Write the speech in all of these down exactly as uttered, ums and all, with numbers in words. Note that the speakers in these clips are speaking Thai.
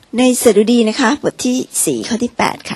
ในสดุดีนะคะบทที่สี่ข้อที่แปดค่ะ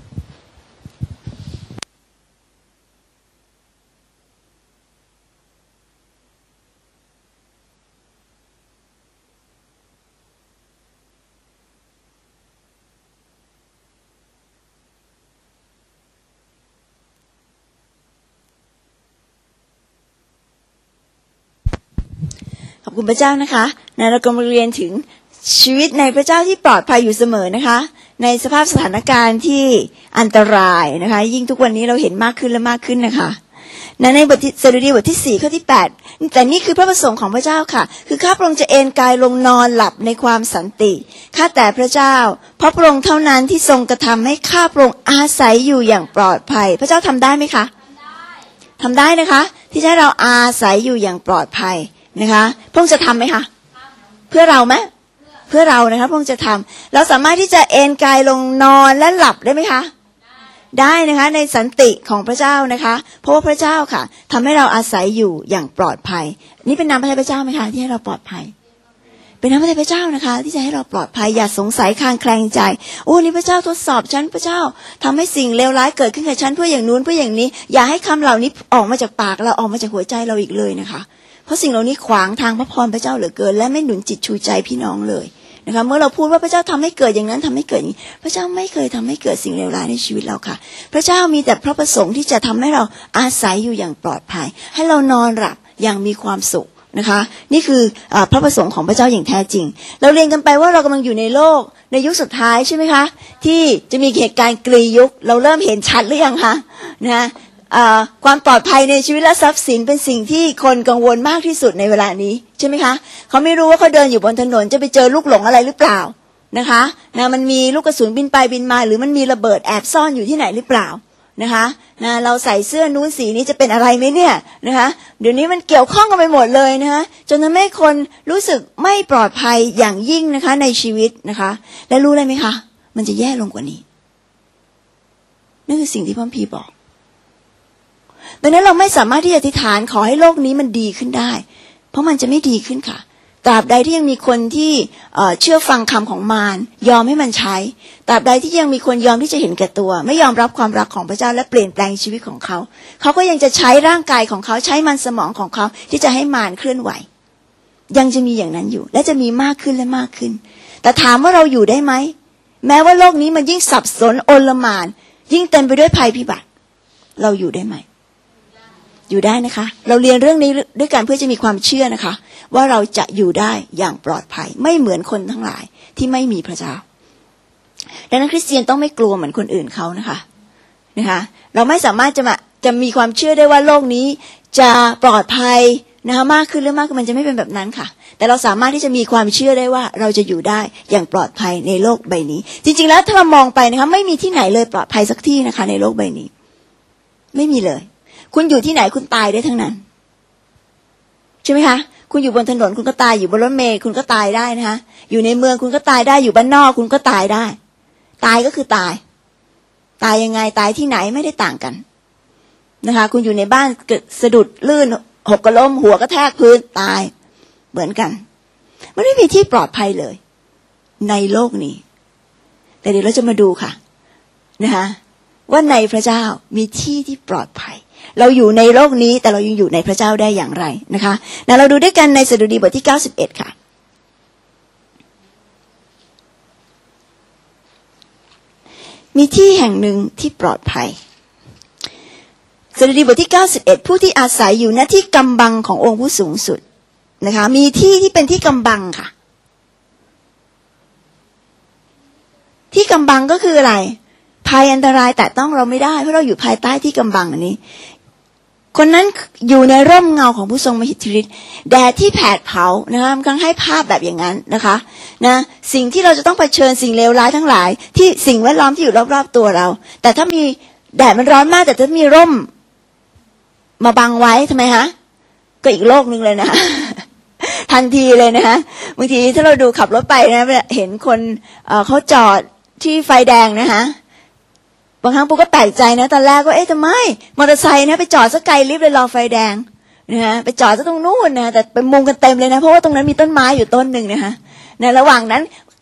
ขอบคุณพระเจ้านะคะนะเรากำลังเรียนถึงชีวิตในพระเจ้าที่ปลอดภัยอยู่เสมอนะคะในสภาพสถานการณ์ที่อันตรายนะคะยิ่งทุกวันนี้เราเห็นมากขึ้นและมากขึ้นนะคะในบทสดุดีบทที่สี่ข้อที่แปดแต่นี่คือพระประสงค์ของพระเจ้าค่ะคือข้าพระองค์จะเอนกายลงนอนหลับในความสันติข้าแต่พระเจ้าเพราะพระองค์เท่านั้นที่ทรงกระทำให้ข้าพระองค์อาศัยอยู่อย่างปลอดภัยพระเจ้าทำได้ไหมคะทำได้นะคะที่จะให้เราอาศัยอยู่อย่างปลอดภัยนะคะพระองค์จะทำไหมคะเพื่อเราไหมเพื่อเรานะคะพระองค์จะทำเราสามารถที่จะเอนกายลงนอนและหลับได้ไหมคะได้นะคะในสันติของพระเจ้านะคะเพราะว่าพระเจ้าค่ะทำให้เราอาศัยอยู่อย่างปลอดภัยนี่เป็นน้ำพระทัยพระเจ้าไหมคะที่ให้เราปลอดภัยเป็นน้ำพระทัยพระเจ้านะคะที่จะให้เราปลอดภัยอย่าสงสัยคลางแคลงใจโอ้นี่พระเจ้าทดสอบฉันพระเจ้าทำให้สิ่งเลวร้ายเกิดขึ้นกับฉันเพื่ออย่างนู้นเพื่ออย่างนี้อย่าให้คำเหล่านี้ออกมาจากปากเราออกมาจากหัวใจเราอีกเลยนะคะเพราะสิ่งเหล่านี้ขวางทางพระพรพระเจ้าเหลือเกินและไม่หนุนจิตชูใจพี่น้องเลยนะคะเมื่อเราพูดว่าพระเจ้าทำให้เกิดอย่างนั้นทำให้เกิดอย่างนี้พระเจ้าไม่เคยทำให้เกิดสิ่งเลวร้ายในชีวิตเราค่ะพระเจ้ามีแต่พระประสงค์ที่จะทำให้เราอาศัยอยู่อย่างปลอดภัยให้เรานอนหลับอย่างมีความสุขนะคะนี่คือพระประสงค์ของพระเจ้าอย่างแท้จริงเราเรียนกันไปว่าเรากำลังอยู่ในโลกในยุคสุดท้ายใช่ไหมคะที่จะมีเหตุการณ์กรียุคเราเริ่มเห็นชัดหรือยังคะนะความปลอดภัยในชีวิตและทรัพย์สินเป็นสิ่งที่คนกังวลมากที่สุดในเวลานี้ใช่ไหมคะเขาไม่รู้ว่าเขาเดินอยู่บนถนนจะไปเจอลูกหลงอะไรหรือเปล่านะคะนะมันมีลูกกระสุนบินไปบินมาหรือมันมีระเบิดแอบซ่อนอยู่ที่ไหนหรือเปล่านะคะนะเราใส่เสื้อนู้นสีนี้จะเป็นอะไรไหมเนี่ยนะคะเดี๋ยวนี้มันเกี่ยวข้องกันไปหมดเลยนะคะจนทำให้คนรู้สึกไม่ปลอดภัยอย่างยิ่งนะคะในชีวิตนะคะและรู้เลยไหมคะมันจะแย่ลงกว่านี้นั่นคือสิ่งที่พระคัมภีร์บอกดังนั้นเราไม่สามารถที่จะอธิษฐานขอให้โลกนี้มันดีขึ้นได้เพราะมันจะไม่ดีขึ้นค่ะตราบใดที่ยังมีคนที่เชื่อฟังคำของมารยอมให้มันใช้ตราบใดที่ยังมีคนยอมที่จะเห็นแก่ตัวไม่ยอมรับความรักของพระเจ้าและเปลี่ยนแปลงชีวิตของเขาเขาก็ยังจะใช้ร่างกายของเขาใช้มันสมองของเขาที่จะให้มารเคลื่อนไหวยังจะมีอย่างนั้นอยู่และจะมีมากขึ้นและมากขึ้นแต่ถามว่าเราอยู่ได้ไหมแม้ว่าโลกนี้มันยิ่งสับสนโอลหม่านยิ่งเต็มไปด้วยภัยพิบัติเราอยู่ได้ไหมอยู่ได้นะคะเราเรียนเรื่องนี้ด้วยกันเพื่อจะมีความเชื่อนะคะว่าเราจะอยู่ได้อย่างปลอดภัยไม่เหมือนคนทั้งหลายที่ไม่มีพระเจ้าดังนั้นคริสเตียนต้องไม่กลัวเหมือนคนอื่นเขานะคะนะคะเราไม่สามารถจะมาจะมีความเชื่อได้ว่าโลกนี้จะปลอดภัยนะคะมากขึ้นหรือมากขึ้นมันจะไม่เป็นแบบนั้นค่ะแต่เราสามารถที่จะมีความเชื่อได้ว่าเราจะอยู่ได้อย่างปลอดภัยในโลกใบนี้จริงๆแล้วถ้าเรามองไปนะคะไม่มีที่ไหนเลยปลอดภัยสักที่นะคะในโลกใบนี้ไม่มีเลยคุณอยู่ที่ไหนคุณตายได้ทั้งนั้นใช่ไหมคะคุณอยู่บนถนนคุณก็ตายอยู่บนรถเมล์คุณก็ตายได้นะคะอยู่ในเมืองคุณก็ตายได้อยู่บ้านนอกคุณก็ตายได้ตายก็คือตายตายยังไงตายที่ไหนไม่ได้ต่างกันนะคะคุณอยู่ในบ้านเกิดสะดุดลื่นหกกระล้มหัวกระแทกพื้นตายเหมือนกันมันไม่มีที่ปลอดภัยเลยในโลกนี้แต่เดี๋ยวเราจะมาดูค่ะนะคะว่าในพระเจ้ามีที่ที่ปลอดภัยเราอยู่ในโลกนี้แต่เรายังอยู่ในพระเจ้าได้อย่างไรนะคะนะเราดูด้วยกันในสดุดีบทที่เก้าสิบเอ็ดค่ะมีที่แห่งหนึ่งที่ปลอดภัยสดุดีบทที่เก้าสิบเอ็ดผู้ที่อาศัยอยู่ณที่กำบังขององค์ผู้สูงสุดนะคะมีที่ที่เป็นที่กำบังค่ะที่กำบังก็คืออะไรภัยอันตรายแต่ต้องเราไม่ได้เพราะเราอยู่ภายใต้ที่กำบังอันนี้คนนั้นอยู่ในร่มเงาของผู้ทรงมหิทธิฤทธิ์แดดที่แผดเผานะคะมันกำลังให้ภาพแบบอย่างนั้นนะคะนะสิ่งที่เราจะต้องเผชิญสิ่งเลวร้ายทั้งหลายที่สิ่งแวดล้อมที่อยู่รอบๆตัวเราแต่ถ้ามีแดดมันร้อนมากแต่ถ้ามีร่มมาบังไว้ทำไมฮะก็อีกโลกนึงเลยนะ ทันทีเลยนะคะบางทีถ้าเราดูขับรถไปนะเห็นคนเอ่อเขาจอดที่ไฟแดงนะคะบางครั้งปุ๊กก็แปลกใจนะตอนแรกว่าเอ๊ะทำไมมอเตอร์ไซค์นะไปจอดสักไกลลิฟต์เลยรอไฟแดงนะฮะไปจอดซะตรงนู้นนะแต่ไปมุงกันเต็มเลยนะเพราะว่าตรงนั้นมีต้นไม้อยู่ต้นหนึ่งนะคะในระหว่างนั้น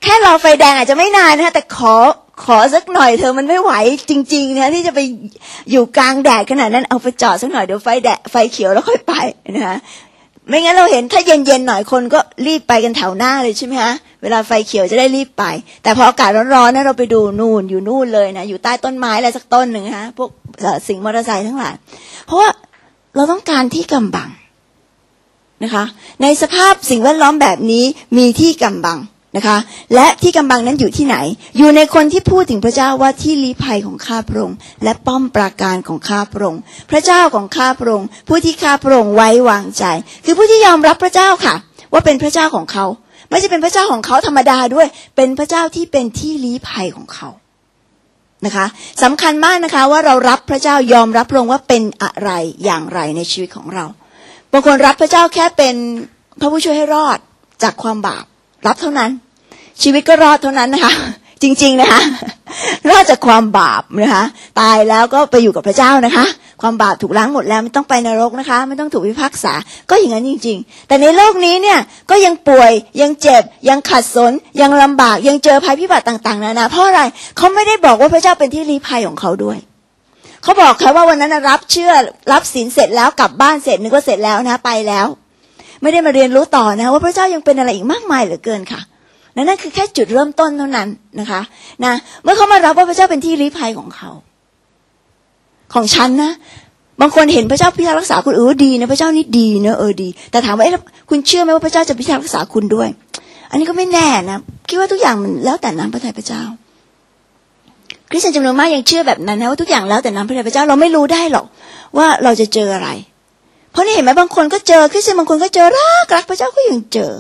แค่รอไฟแดงอาจจะไม่นานนะคะแต่ขอขอสักหน่อยเธอมันไม่ไหวจริงๆนะที่จะไปอยู่กลางแดดขนาดนั้นเอาไปจอดสักหน่อยเดี๋ยวไฟแดดไฟเขียวแล้วค่อยไปนะคะไม่งั้นเราเห็นถ้าเย็นๆหน่อยคนก็รีบไปกันแถวหน้าเลยใช่ไหมฮะเวลาไฟเขียวจะได้รีบไปแต่พออากาศร้อนๆนะเราไปดูนู่นอยู่นู่นเลยนะอยู่ใต้ต้นไม้อะไรสักต้นหนึ่งฮะพวกสิ่งมอเตอร์ไซค์ทั้งหลายเพราะว่าเราต้องการที่กำบังนะคะในสภาพสิ่งแวดล้อมแบบนี้มีที่กำบังนะคะและที่กำบังนั้นอยู่ที่ไหนอยู่ในคนที่พูดถึงพระเจ้าว่าที่ลี้ภัยของข้าพระองค์และป้อมปราการของข้าพระองค์พระเจ้าของข้าพระองค์ผู้ที่ข้าพระองค์ไว้วางใจคือผู้ที่ยอมรับพระเจ้าค่ะว่าเป็นพระเจ้าของเขาไม่ใช่เป็นพระเจ้าของเขาธรรมดาด้วยเป็นพระเจ้าที่เป็นที่ลี้ภัยของเขานะคะสำคัญมากนะคะว่าเรารับพระเจ้ายอมรับพระองค์ว่าเป็นอะไรอย่างไรในชีวิตของเราบางคนรับพระเจ้าแค่เป็นพระผู้ช่วยให้รอดจากความบาปรับเท่านั้นชีวิตก็รอดเท่านั้นนะคะจริงๆนะคะรอดจากความบาปนะคะตายแล้วก็ไปอยู่กับพระเจ้านะคะความบาปถูกล้างหมดแล้วไม่ต้องไปนรกนะคะไม่ต้องถูกพิพากษาก็อย่างนั้นจริงๆแต่ในโลกนี้เนี่ยก็ยังป่วยยังเจ็บยังขัดสนยังลำบากยังเจอภัยพิบัติต่างๆนานาเพราะอะไรเขาไม่ได้บอกว่าพระเจ้าเป็นที่ลี้ภัยของเขาด้วยเขาบอกแค่ว่าวันนั้นรับเชื่อรับศีลเสร็จแล้วกลับบ้านเสร็จนึกว่าเสร็จแล้วนะไปแล้วไม่ได้มาเรียนรู้ต่อนะว่าพระเจ้ายังเป็นอะไรอีกมากมายเหลือเกินค่ะนั่นคือแค่จุดเริ่มต้นเท่านั้นนะคะนะเมื่อเขามารับว่าพระเจ้าเป็นที่ลี้ภัยของเขาของฉันนะบางคนเห็นพระเจ้าพิทักษ์รักษาคุณเออดีนะพระเจ้านี่ดีเนอะเออดีแต่ถามว่าเอ๊ะคุณเชื่อไหมว่าพระเจ้าจะพิทักษ์รักษาคุณด้วยอันนี้ก็ไม่แน่นะคิดว่าทุกอย่างมันแล้วแต่น้ำพระทัยพระเจ้าคริสเตียนจำนวนมากยังเชื่อแบบนั้นนะว่าทุกอย่างแล้วแต่น้ำพระทัยพระเจ้าเราไม่รู้ได้หรอกว่าเราจะเจออะไรเพราะนี่เห็นไหมบางคนก็เจอคริสเตียนบางคนก็เจอรักรักพระเจ้าก็ยังเจอ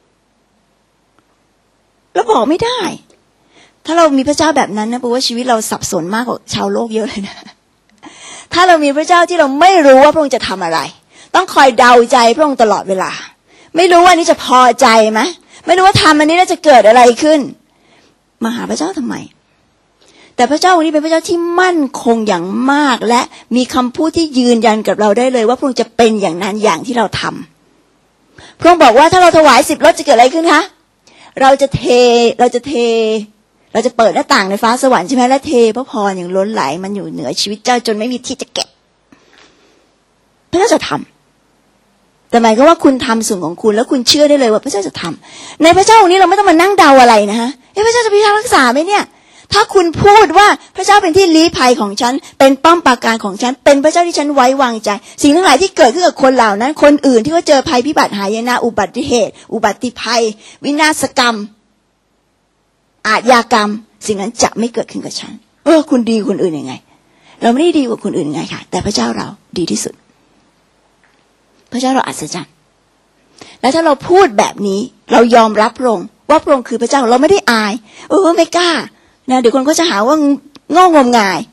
แล้วบอกไม่ได้ถ้าเรามีพระเจ้าแบบนั้นนะแปลว่าชีวิตเราสับสนมากกว่าชาวโลกเยอะเลยนะถ้าเรามีพระเจ้าที่เราไม่รู้ว่าพระองค์จะทำอะไรต้องคอยเดาใจพระองค์ตลอดเวลาไม่รู้ว่านี้จะพอใจไหมไม่รู้ว่าทำอันนี้แล้วจะเกิดอะไรขึ้นมาหาพระเจ้าทำไมแต่พระเจ้าองค์นี้เป็นพระเจ้าที่มั่นคงอย่างมากและมีคำพูดที่ยืนยันกับเราได้เลยว่าพระองค์จะเป็นอย่างนั้นอย่างที่เราทำพระองค์บอกว่าถ้าเราถวายสิบรถจะเกิดอะไรขึ้นคะเราจะเทเราจะเทเราจะเปิดหน้าต่างในฟ้าสวรรค์ใช่ไหมและเทพระพรอย่างล้นไหลมันอยู่เหนือชีวิตเจ้าจนไม่มีที่จะเก็บพระเจ้าจะทำแต่หมายก็ว่าคุณทำส่วนของคุณแล้วคุณเชื่อได้เลยว่าพระเจ้าจะทำในพระเจ้าองค์นี้เราไม่ต้องมานั่งเดาอะไรนะฮะเอ๊ะพระเจ้าจะพิทักษ์รักษาไหมเนี่ยถ้าคุณพูดว่าพระเจ้าเป็นที่ลี้ภัยของฉันเป็นป้อมปราการของฉันเป็นพระเจ้าที่ฉันไว้วางใจสิ่งทั้งหลายที่เกิดขึ้นกับคนเหล่านั้นคนอื่นที่เขาเจอภัยพิบัติหายนะอุบัติเหตุอุบัติภัยวินาศกรรมอาชญากรรมสิ่งนั้นจะไม่เกิดขึ้นกับฉันเออคุณดีคนอื่นยังไงเราไม่ได้ดีกว่าคนอื่นยังไงค่ะแต่พระเจ้าเราดีที่สุดพระเจ้าเราอัศจรรย์และถ้าเราพูดแบบนี้เรายอมรับพระองค์ว่าพระองค์คือพระเจ้าเราไม่ได้อายเออไม่กล้านะเดี๋ยวคนก็จะหาว่าโง่งมงาย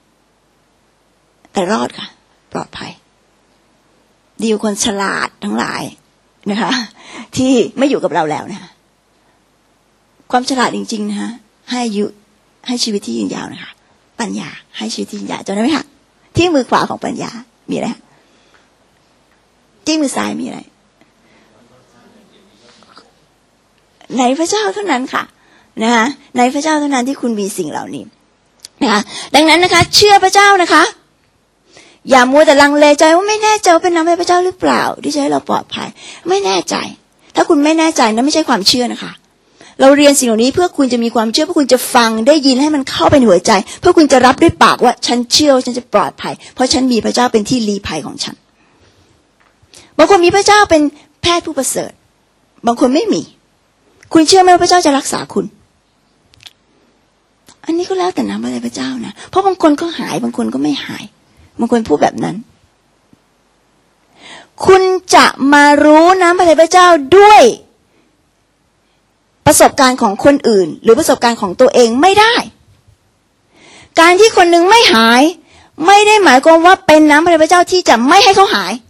แต่รอดค่ะปลอดภัยดีกว่าคนฉลาดทั้งหลายนะคะที่ไม่อยู่กับเราแล้วนะคะความฉลาดจริงๆนะคะให้อายุให้ชีวิตที่ยืนยาวนะคะปัญญาให้ชีวิตที่ยืนยาวจำได้ไหมคะที่มือขวาของปัญญามีอะไรที่มือซ้ายมีอะไรในพระเจ้าเท่านั้นค่ะนะคะในพระเจ้าเท่านั้นที่คุณมีสิ่งเหล่านี้นะคะดังนั้นนะคะเชื่อพระเจ้านะคะอย่ามัวแต่ลังเลใจว่าไม่แน่ใจว่าเป็นน้ำพระเจ้าหรือเปล่าที่จะให้เราปลอดภัยไม่แน่ใจถ้าคุณไม่แน่ใจนั้นไม่ใช่ความเชื่อนะคะเราเรียนสิ่งเหล่านี้เพื่อคุณจะมีความเชื่อเพื่อคุณจะฟังได้ยินให้มันเข้าไปในหัวใจเพื่อคุณจะรับด้วยปากว่าฉันเชื่อว่าฉันจะปลอดภัยเพราะฉันมีพระเจ้าเป็นที่ลี้ภัยของฉันบางคนมีพระเจ้าเป็นแพทย์ผู้ประเสริฐบางคนไม่มีคุณเชื่อไหมว่าพระเจ้าจะรักษาคุณอันนี้ก็แล้วแต่น้ำพระทัยพระเจ้านะเพราะบางคนก็หายบางคนก็ไม่หายบางคนพูดแบบนั้นคุณจะมารู้น้ำพระทัยพระเจ้าด้วยประสบการณ์ของคนอื่นหรือประสบการณ์ของตัวเองไม่ได้การที่คนนึงไม่หายไม่ได้หมายความว่าเป็นน้ำพระทัยพระเจ้าที่จะไม่ให้เขาหาย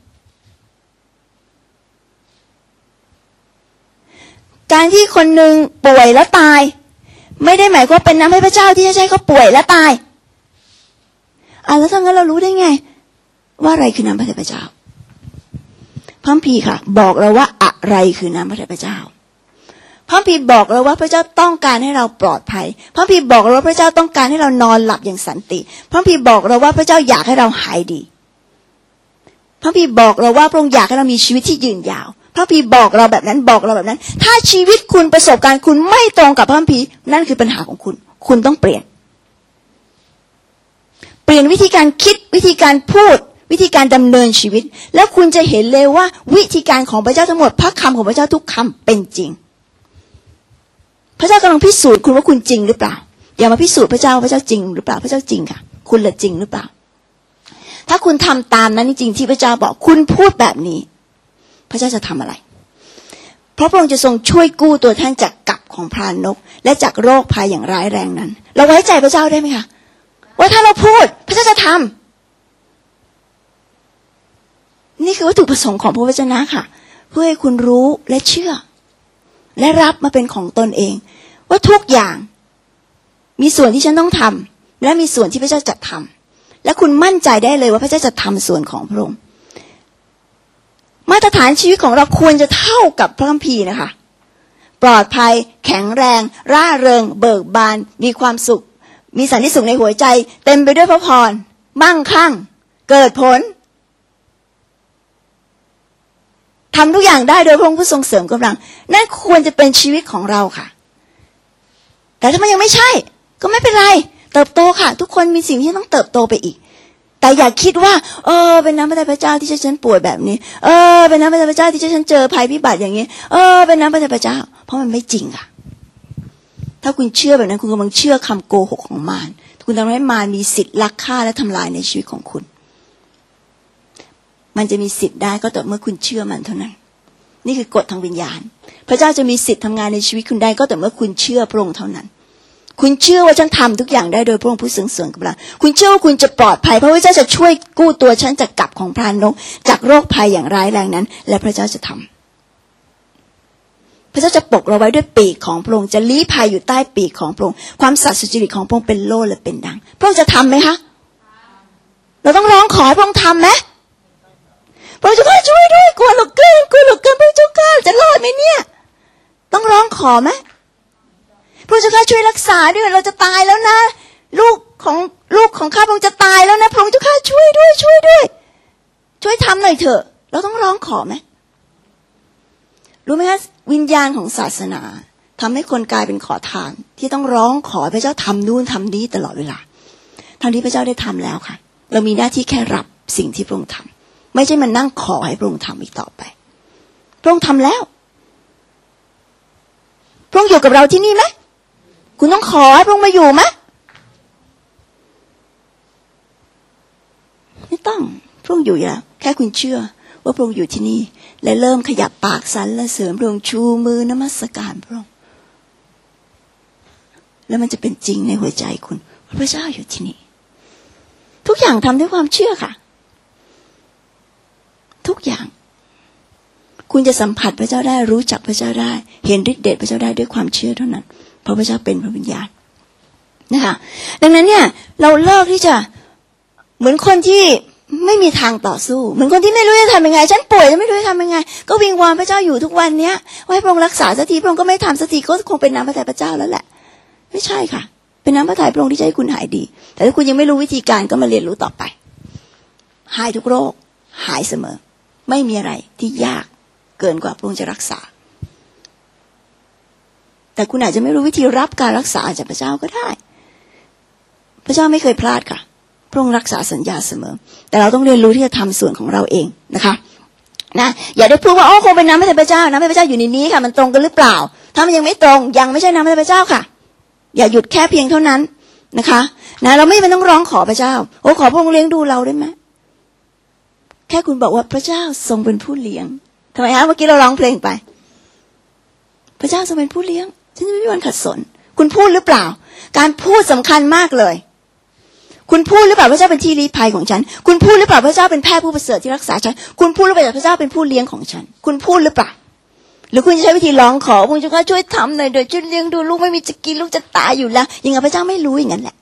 การที่คนนึงป่วยแล้วตายไม่ได้หมายความว่าเป็นน้ำพระเจ้าที่จะให้เขาป่วยและตายอ่ะแล้วถ้างั้นเรารู้ได้ไงว่าอะไรคือน้ำพระทัยพระเจ้าพระคัมภีร์ค่ะบอกเราว่าอะไรคือน้ำพระทัยพระเจ้าพพระคัมภีร์บอกเราว่าพระเจ้าต้องการให้เราปลอดภัยพระคัมภีร์บอกเราว่าพระเจ้าต้องการให้เรานอนหลับอย่างสันติพระคัมภีร์บอกเราว่าพระเจ้าอยากให้เราหายดีพระคัมภีร์บอกเราว่าพระองค์อยากให้เรามีชีวิตที่ยืนยาวพระคัมภีร์บอกเราแบบนั้นบอกเราแบบนั้นถ้าชีวิตคุณประสบการณ์คุณไม่ตรงกับพระคัมภีร์นั่นคือปัญหาของคุณคุณต้องเปลี่ยนเปลี่ยนวิธีการคิดวิธีการพูดวิธีการดำเนินชีวิตแล้วคุณจะเห็นเลยว่าวิธีการของพระเจ้าทั้งหมดพระคำของพระเจ้าทุกคำเป็นจริงพระเจ้ากำลังพิสูจน์คุณว่าคุณจริงหรือเปล่าอย่ามาพิสูจน์พระเจ้าพระเจ้าจริงหรือเปล่าพระเจ้าจริงค่ะคุณละจริงหรือเปล่าถ้าคุณทำตามนั้นจริงๆที่พระเจ้าบอกคุณพูดแบบนี้พระเจ้าจะทำอะไรเพราะพระองค์จะทรงช่วยกู้ตัวท่านจากกัปของพรานกและจากโรคภัยอย่างร้ายแรงนั้นเราไว้ใจพระเจ้าได้ไหมคะว่าถ้าเราพูดพระเจ้าจะทำนี่คือวัตถุประสงค์ของพระวจนะค่ะเพื่อให้คุณรู้และเชื่อและรับมาเป็นของตนเองว่าทุกอย่างมีส่วนที่ฉันต้องทำและมีส่วนที่พระเจ้าจะทำและคุณมั่นใจได้เลยว่าพระเจ้าจะทำส่วนของพระองค์มาตรฐานชีวิตของเราควรจะเท่ากับพระคัมภีร์นะคะปลอดภัยแข็งแรงร่าเริงเบิกบานมีความสุขมีสันติสุขในหัวใจเต็มไปด้วยพระพรมั่งคั่งเกิดผลทำทุกอย่างได้โดยพระองค์ผู้ทรงเสริมกำลังนั่นควรจะเป็นชีวิตของเราค่ะแต่ถ้ามันยังไม่ใช่ก็ไม่เป็นไรเติบโตค่ะทุกคนมีสิ่งที่ต้องเติบโตไปอีกแต่อย่าคิดว่าเออเป็นน้ำพระทัยพระเจ้าที่ฉันป่วยแบบนี้เออเป็นน้ำพระทัยพระเจ้าที่ฉันเจอภัยพิบัติอย่างนี้เออเป็นน้ำพระทัยพระเจ้าเพราะมันไม่จริงค่ะถ้าคุณเชื่อแบบนั้นคุณกำลังเชื่อคำโกหกของมารคุณทำให้มารมีสิทธิ์ลักฆ่าและทำลายในชีวิตของคุณมันจะมีสิทธิ์ได้ก็ต่อเมื่อคุณเชื่อมันเท่านั้นนี่คือกฎทางวิญญาณพระเจ้าจะมีสิทธิ์ทำงานในชีวิตคุณได้ก็ต่อเมื่อคุณเชื่อพระองค์เท่านั้นคุณเชื่อว่าฉันทำทุกอย่างได้โดยพระองค์ผู้ทรงเสริมกำลังคุณเชื่อว่าคุณจะปลอดภัยเพราะพระเจ้าจะช่วยกู้ตัวฉันจากกัปของพรานกจากโรคภัยอย่างร้ายแรงนั้นและพระเจ้าจะทำพระเจ้าจะปกเราไว้ด้วยปีกของพระองค์จะลี้ภัยอยู่ใต้ปีกของพระองค์ความสัตย์สุจริตของพระองค์เป็นโล่และเป็นดังพระองค์จะทำไหมคะเราต้องร้องขอให้พระองค์ทำไหมพระเจ้าข้าช่วยด้วยกลัวเหลือเกินกลัวเหลือเกินพระเจ้าข้าจะรอดไหมเนี่ยต้องร้องขอไหมพระเจ้าข้าช่วยรักษาด้วยเราจะตายแล้วนะลูกของลูกของข้าพระองค์จะตายแล้วนะพระเจ้าข้าช่วยด้วยช่วยด้วยช่วยทำหน่อยเถอะเราต้องร้องขอไหมรู้ไหมคะวิญญาณของศาสนาทำให้คนกลายเป็นขอทานที่ต้องร้องขอพระเจ้าทำนู่นทำนี้ตลอดเวลาทั้งที่พระเจ้าได้ทำแล้วค่ะเรามีหน้าที่แค่รับสิ่งที่พระองค์ทำไม่ใช่มันนั่งขอให้พระองค์ทำอีกต่อไปพระองค์ทำแล้วพระองค์อยู่กับเราที่นี่ไหมคุณต้องขอให้พระองค์มาอยู่ไหมไม่ต้องพระองค์อยู่แล้วแค่คุณเชื่อว่าพระองค์อยู่ที่นี่และเริ่มขยับปากสรรเสริญพระองค์ชูมือนมัสการพระองค์แล้วมันจะเป็นจริงในหัวใจคุณว่าพระเจ้าอยู่ที่นี่ทุกอย่างทำด้วยความเชื่อค่ะทุกอย่างคุณจะสัมผัสพระเจ้าได้รู้จักพระเจ้าได้เห็นฤทธิ์เดชพระเจ้าได้ด้วยความเชื่อเท่านั้นเพราะพระเจ้าเป็นพระวิญญาณนะคะดังนั้นเนี่ยเราเลิกที่จะเหมือนคนที่ไม่มีทางต่อสู้เหมือนคนที่ไม่รู้จะทำยังไงฉันป่วยจะไม่รู้จะทำยังไงก็วิงวอนพระเจ้าอยู่ทุกวันเนี้ยว่าให้พระองค์รักษาสักทีพระองค์ก็ไม่ทำสักทีก็คงเป็นน้ำพระทัยพระเจ้าแล้วแหละไม่ใช่ค่ะเป็นน้ำพระทัยพระองค์ที่จะให้คุณหายดีแต่ถ้าคุณยังไม่รู้วิธีการก็มาเรียนรู้ต่อไปหายทุกโรคหายเสมอไม่มีอะไรที่ยากเกินกว่าพระองค์จะรักษาแต่คุณอาจจะไม่รู้วิธีรับการรักษาจากพระเจ้าก็ได้พระเจ้าไม่เคยพลาดค่ะพระองค์รักษาสัญญาเสมอแต่เราต้องเรียนรู้ที่จะทำส่วนของเราเองนะคะนะอย่าได้พูดว่าอ๋อคงเป็นน้ำพระทัยพระเจ้าน้ำพระทัยพระเจ้าอยู่ในนี้ค่ะมันตรงกันหรือเปล่าถ้ามันยังไม่ตรงยังไม่ใช่น้ำพระทัยพระเจ้าค่ะอย่าหยุดแค่เพียงเท่านั้นนะคะนะเราไม่จำเป็นต้องร้องขอพระเจ้าโอ้ขอพระองค์เลี้ยงดูเราได้ไหมแค่คุณบอกว่าพระเจ้าทรงเป็นผู้เลี้ยงทำไมฮะเมื่อกี้เราร้องเพลงไปพระเจ้าทรงเป็นผู้เลี้ยงฉันจะไม่มีวันขัดสนคุณพูดหรือเปล่าการพูดสำคัญมากเลยคุณพูดหรือเปล่าพระเจ้าเป็นที่ลี้ภัยของฉันคุณพูดหรือเปล่าพระเจ้าเป็นแพทย์ผู้ประเสริฐที่รักษาฉันคุณพูดหรือเปล่าพระเจ้าเป็นผู้เลี้ยงของฉันคุณพูดหรือเปล่าหรือคุณจะใช้วิธีร้องขอพระเจ้าช่วยทำหน่อยโดยช่วยเลี้ยงดูลูกไม่มีจะกินลูกจะตายอยู่แล้วยังไงพระเจ้าไม่รู้อย่างนั้นแหละ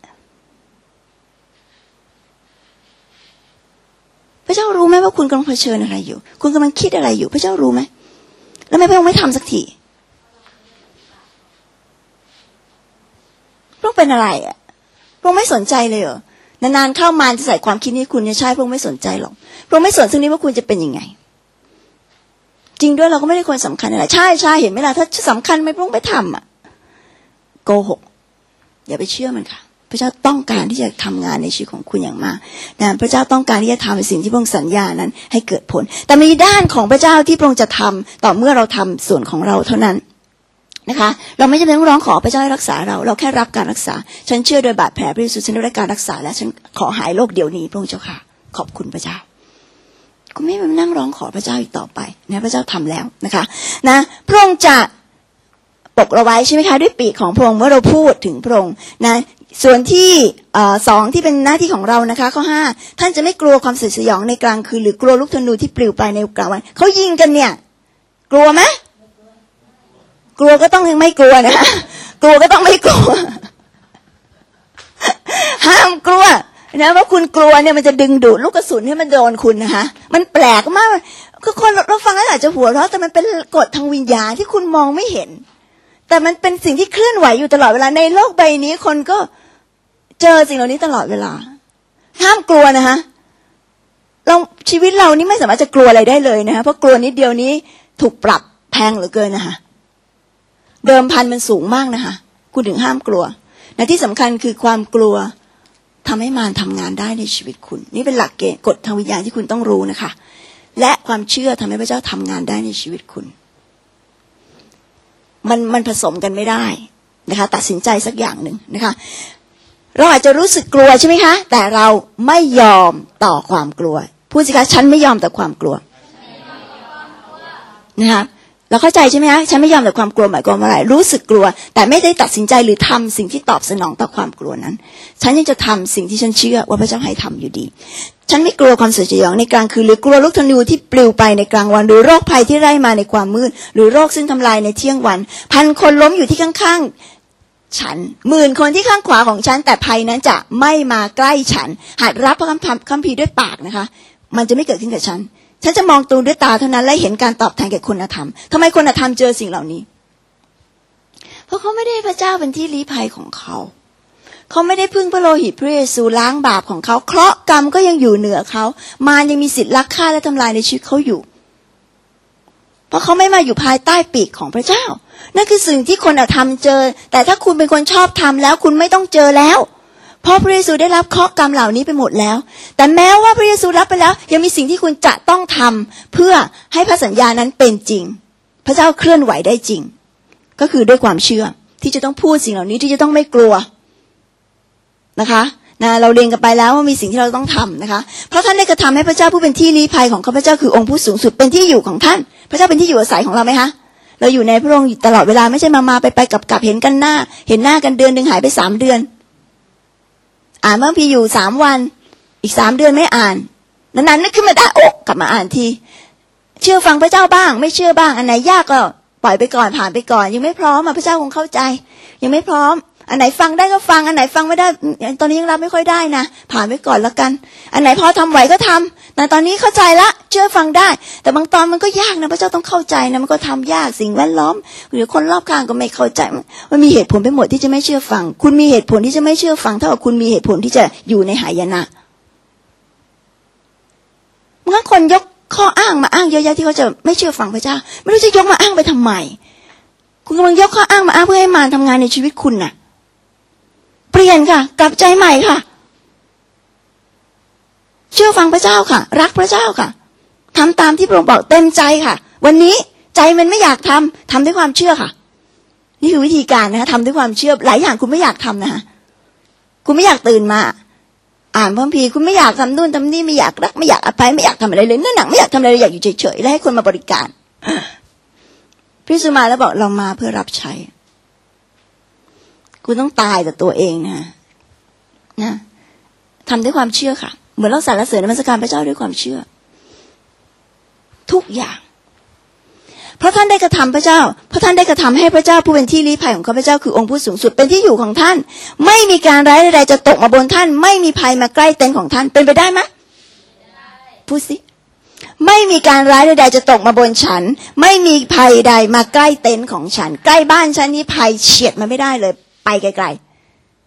พระเจ้ารู้ไหมว่าคุณกำลังเผชิญอะไรอยู่คุณกำลังคิดอะไรอยู่พระเจ้ารู้ไหมแล้วทำไมพระองค์ไม่ทำสักทีพระองค์เป็นอะไรอ่ะพระองค์ไม่สนใจเลยเหรอนานๆเข้ามารจะใส่ความคิดนี้คุณเนี่ยใช่พระองค์ไม่สนใจหรอกพระองค์ไม่สนซึ่งนี้ว่าคุณจะเป็นยังไงจริงด้วยเราก็ไม่ได้คนสำคัญอะไรใช่ใช่เห็นไหมล่ะถ้าสำคัญไม่พระองค์ไปทำอ่ะโกหกอย่าไปเชื่อมันค่ะพระเจ้าต้องการที่จะทำงานในชีวิตของคุณอย่างมากนะพระเจ้าต้องการที่จะทำในสิ่งที่พระองค์สัญญานั้นให้เกิดผลแต่มีด้านของพระเจ้าที่พระองค์จะทำต่อเมื่อเราทำส่วนของเราเท่านั้นนะคะเราไม่จำเป็นต้องร้องขอพระเจ้าให้รักษาเราเราแค่รับการรักษาฉันเชื่อโดยบาดแผลพระเยซูฉันได้รับการรักษาและฉันขอหายโรคเดี๋ยวนี้พระองค์เจ้าค่ะขอบคุณพระเจ้าคุณไม่มานั่งร้องขอพระเจ้าอีกต่อไปนะพระเจ้าทำแล้วนะคะนะพระองค์จะปกเราไว้ใช่ไหมคะด้วยปีกของพระองค์เมื่อเราพูดถึงพระองค์นะส่วนที่สองที่เป็นหน้าที่ของเรานะคะข้อห้าท่านจะไม่กลัวความสยดสยองในกลางคืนหรือกลัวลูกธนูที่ปลิวไปในกลางวันเขายิงกันเนี่ยกลัวไหมกลัวก็ต้องไม่กลัวนะคะกลัวก็ต้องไม่กลัวห้ามกลัวนะว่าคุณกลัวเนี่ยมันจะดึงดูดลูกกระสุนให้มันโดนคุณนะคะมันแปลกมากคือคนเราฟังแล้วอาจจะหัวเราะแต่มันเป็นกฎทางวิญญาณที่คุณมองไม่เห็นแต่มันเป็นสิ่งที่เคลื่อนไหวอยู่ตลอดเวลาในโลกใบนี้คนก็เจอสิ่งเหล่านี้ตลอดเวลาห้ามกลัวนะคะเราชีวิตเรานี่ไม่สามารถจะกลัวอะไรได้เลยนะคะเพราะกลัวนิดเดียวนี้ถูกปรับแพงเหลือเกินนะคะเดิมพันมันสูงมากนะคะคุณถึงห้ามกลัวและที่สำคัญคือความกลัวทำให้มารทำงานได้ในชีวิตคุณนี่เป็นหลักเกณฑ์กฎทางวิญญาณที่คุณต้องรู้นะคะและความเชื่อทำให้พระเจ้าทำงานได้ในชีวิตคุณมันมันผสมกันไม่ได้นะคะตัดสินใจสักอย่างหนึ่งนะคะเราอาจจะรู้สึกกลัวใช่ไหมคะแต่เราไม่ยอมต่อความกลัวพูดสิคะฉันไม่ยอมต่อความกลัวนะคะเราเข้าใจใช่ไหมคะฉันไม่ยอมต่อความกลัวหมายความว่าอะไรรู้สึกกลัวแต่ไม่ได้ตัดสินใจหรือทำสิ่งที่ตอบสนองต่อความกลัวนั้นฉันยังจะทำสิ่งที่ฉันเชื่อว่าพระเจ้าให้ทำอยู่ดีฉันไม่กลัวความสยดสยองในกลางคืนหรือกลัวลูกธนูที่ปลิวไปในกลางวันหรือโรคภัยที่ไล่มาในความมืดหรือโรคซึ่งทำลายในเที่ยงวันพันคนล้มอยู่ที่ข้างๆฉันหมื่นคนที่ข้างขวาของฉันแต่ภัยนั้นจะไม่มาใกล้ฉันหากรับพระคัมภีร์ด้วยปากนะคะมันจะไม่เกิดขึ้นกับฉันฉันจะมองตูด้วยตาเท่านั้นและเห็นการตอบแทนแก่คุณธรรมทำไมคุณธรรมเจอสิ่งเหล่านี้เพราะเขาไม่ได้พระเจ้าเป็นที่ลี้ภัยของเขาเขาไม่ได้พึ่งพระโลหิตพระเยซูล้างบาปของเขาเคราะห์กรรมก็ยังอยู่เหนือเขามารยังมีสิทธิ์ลักฆ่าและทำลายในชีวิตเขาอยู่เพราะเขาไม่มาอยู่ภายใต้ปีกของพระเจ้านั่นคือสิ่งที่คนธรรมเจอแต่ถ้าคุณเป็นคนชอบทำแล้วคุณไม่ต้องเจอแล้วเพราะพระเยซูได้รับเคราะห์กรรมเหล่านี้ไปหมดแล้วแต่แม้ว่าพระเยซูรับไปแล้วยังมีสิ่งที่คุณจะต้องทำเพื่อให้พระสัญญานั้นเป็นจริงพระเจ้าเคลื่อนไหวได้จริงก็คือด้วยความเชื่อที่จะต้องพูดสิ่งเหล่านี้ที่จะต้องไม่กลัวนะคะนะเราเรียนกันไปแล้วว่ามีสิ่งที่เราต้องทำนะคะเพราะท่านได้กระทำให้พระเจ้าผู้เป็นที่ลี้ภัยของข้าพเจ้าคือองค์ผู้สูงสุดเป็นที่อยู่ของท่านพระเจ้าเป็นที่อยู่อาศัยของเราไหมคะเราอยู่ในพระองค์ตลอดเวลาไม่ใช่มามาไปไปกลับกลับเห็นกันหน้าเห็นหน้ากันเดือนนึงหายไปสามเดือนอ่านบางทีอยู่สามวันอีกสามเดือนไม่อ่านนานๆนึกขึ้นมาได้โอ๊ะกลับมาอ่านทีเชื่อฟังพระเจ้าบ้างไม่เชื่อบ้างอันไหนยากก็ปล่อยไปก่อนผ่านไปก่อนยังไม่พร้อมพระเจ้าคงเข้าใจยังไม่พร้อมอันไหนฟังได้ก็ฟังอันไหนฟังไม่ได้ตอนนี้ยังรับไม่ค่อยได้นะผ่านไปก่อนแล้วกันอันไหนพอทำไหวก็ทำแต่ตอนนี้เข้าใจละเชื่อฟังได้แต่บางตอนมันก็ยากนะพระเจ้าต้องเข้าใจนะมันก็ทำยากสิ่งแวดล้อมหรือคนรอบข้างก็ไม่เข้าใจมันมีเหตุผลไปหมดที่จะไม่เชื่อฟังคุณมีเหตุผลที่จะไม่เชื่อฟังเท่ากับคุณมีเหตุผลที่จะอยู่ในหายนะเมื่อคนยกข้ออ้างมาอ้างเยอะแยะที่เขาจะไม่เชื่อฟังพระเจ้าไม่รู้จะยกมาอ้างไปทำไมคุณกำลังยกข้ออ้างมาอ้างเพื่อให้มารทำงานในชีวิตคุณน่ะเปลี่ยนค่ะกลับใจใหม่ค่ะเชื่อฟังพระเจ้าค่ะรักพระเจ้าค่ะทำตามที่พระองค์บอกเต็มใจค่ะวันนี้ใจมันไม่อยากทำทำด้วยความเชื่อค่ะนี่คือวิธีการนะคะทำด้วยความเชื่อหลายอย่างคุณไม่อยากทำนะคะคุณไม่อยากตื่นมาอ่านพระคัมภีร์คุณไม่อยากทำนู่นทำนี่ไม่อยากรักไม่อยากอภัยไม่อยากทำอะไรเลยนั่นหนังไม่อยากทำอะไรเลยอยากอยู่เฉยๆแล้วให้คนมาบริการพระเยซูมาแล้วบอกเรามาเพื่อรับใช้คุณต้องตายแต่ตัวเองนะนะทำด้วยความเชื่อค่ะเหมือนเราสรรเสริญนมัสการพระเจ้าด้วยความเชื่อทุกอย่างเพราะท่านได้กระทำพระเจ้าเพราะท่านได้กระทำให้พระเจ้าผู้เป็นที่ลี้ภัยของข้าพเจ้าคือองค์ผู้สูงสุดเป็นที่อยู่ของท่านไม่มีการร้ายใดๆจะตกมาบนท่านไม่มีภัยมาใกล้เต็นท์ของท่านเป็นไปได้ไหมพูดสิไม่มีการร้ายใดๆจะตกมาบนฉันไม่มีภัยใดมาใกล้เต็นท์ของฉันใกล้บ้านฉันนี้ภัยเฉียดมาไม่ได้เลยไปไกล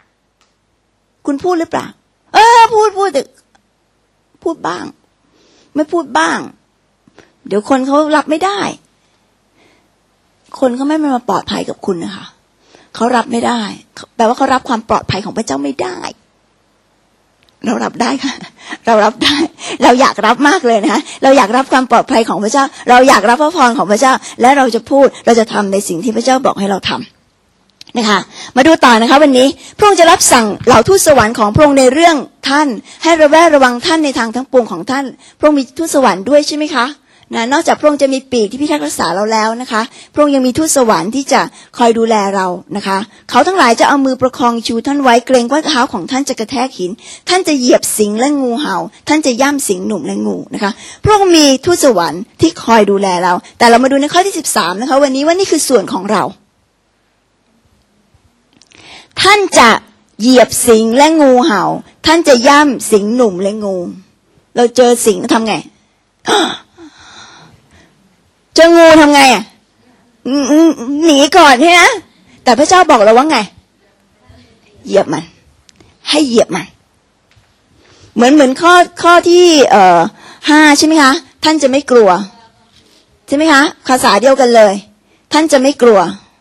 คุณพูดหรือเปล่าเออพูดพูดแต่พูดบ้างไม่พูดบ้างเดี๋ยวคนเขารับไม่ได้คนเขาไม่มาปลอดภัยกับคุณนะคะเขารับไม่ได้แปลว่าเขารับความปลอดภัยของพระเจ้าไม่ได้เรารับได้ค่ะเรารับได้เราอยากรับมากเลยนะคะเราอยากรับความปลอดภัยของพระเจ้าเราอยากรับพระพรของพระเจ้าและเราจะพูดเราจะทำในสิ่งที่พระเจ้าบอกให้เราทำนะคะมาดูต่อนะคะวันนี้พระองค์จะรับสั่งเหล่าทูตสวรรค์ของพระองค์ในเรื่องท่านให้ระแวดระวังท่านในทางทั้งปวงของท่านพระองค์มีทูตสวรรค์ด้วยใช่ไหมคะนะนอกจากพระองค์จะมีปีกที่พิทักษ์รักษาเราแล้วนะคะพระองค์ยังมีทูตสวรรค์ที่จะคอยดูแลเรานะคะเขาทั้งหลายจะเอามือประคองชูท่านไว้เกรงว่าเท้าของท่านจะกระแทกหินท่านจะเหยียบสิงและงูเห่าท่านจะย่ำสิงหนุ่มและงูนะคะพระองค์มีทูตสวรรค์ที่คอยดูแลเราแต่เรามาดูในข้อที่สิบสามนะคะวันนี้ว่านี่คือส่วนของเราท่านจะเหยียบสิงและงูเห่าท่านจะย่ำสิงหนุ่มและงูเราเจอสิงทำไงเจองูทำไงอ่ะหนีก่อนใช่ไหมแต่พระเจ้าบอกเราว่าไงเหยียบมันให้เหยียบมันเหมือนเหมือนข้อข้อที่เอ่อห้าใช่ไหมคะท่านจะไม่กลัวใช่ไหมคะภาษาเดียวกันเลยท่านจะไม่กลัว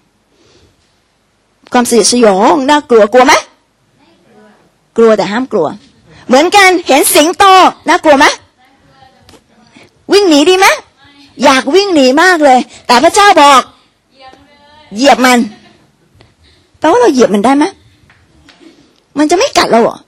ความสยดสยองน่ากลัวกลัวไหมกลัวแต่ห้ามกลัวเหมือนกันเห็นสิงโตน่ากลัวไหมวิ่งหนีดีไหมอยากวิ่งหนีมากเลยแต่พระเจ้าบอกเหยียบมันแปลว่าเราเหยียบมันได้ไหมมันจะไม่กัดเราเหรอ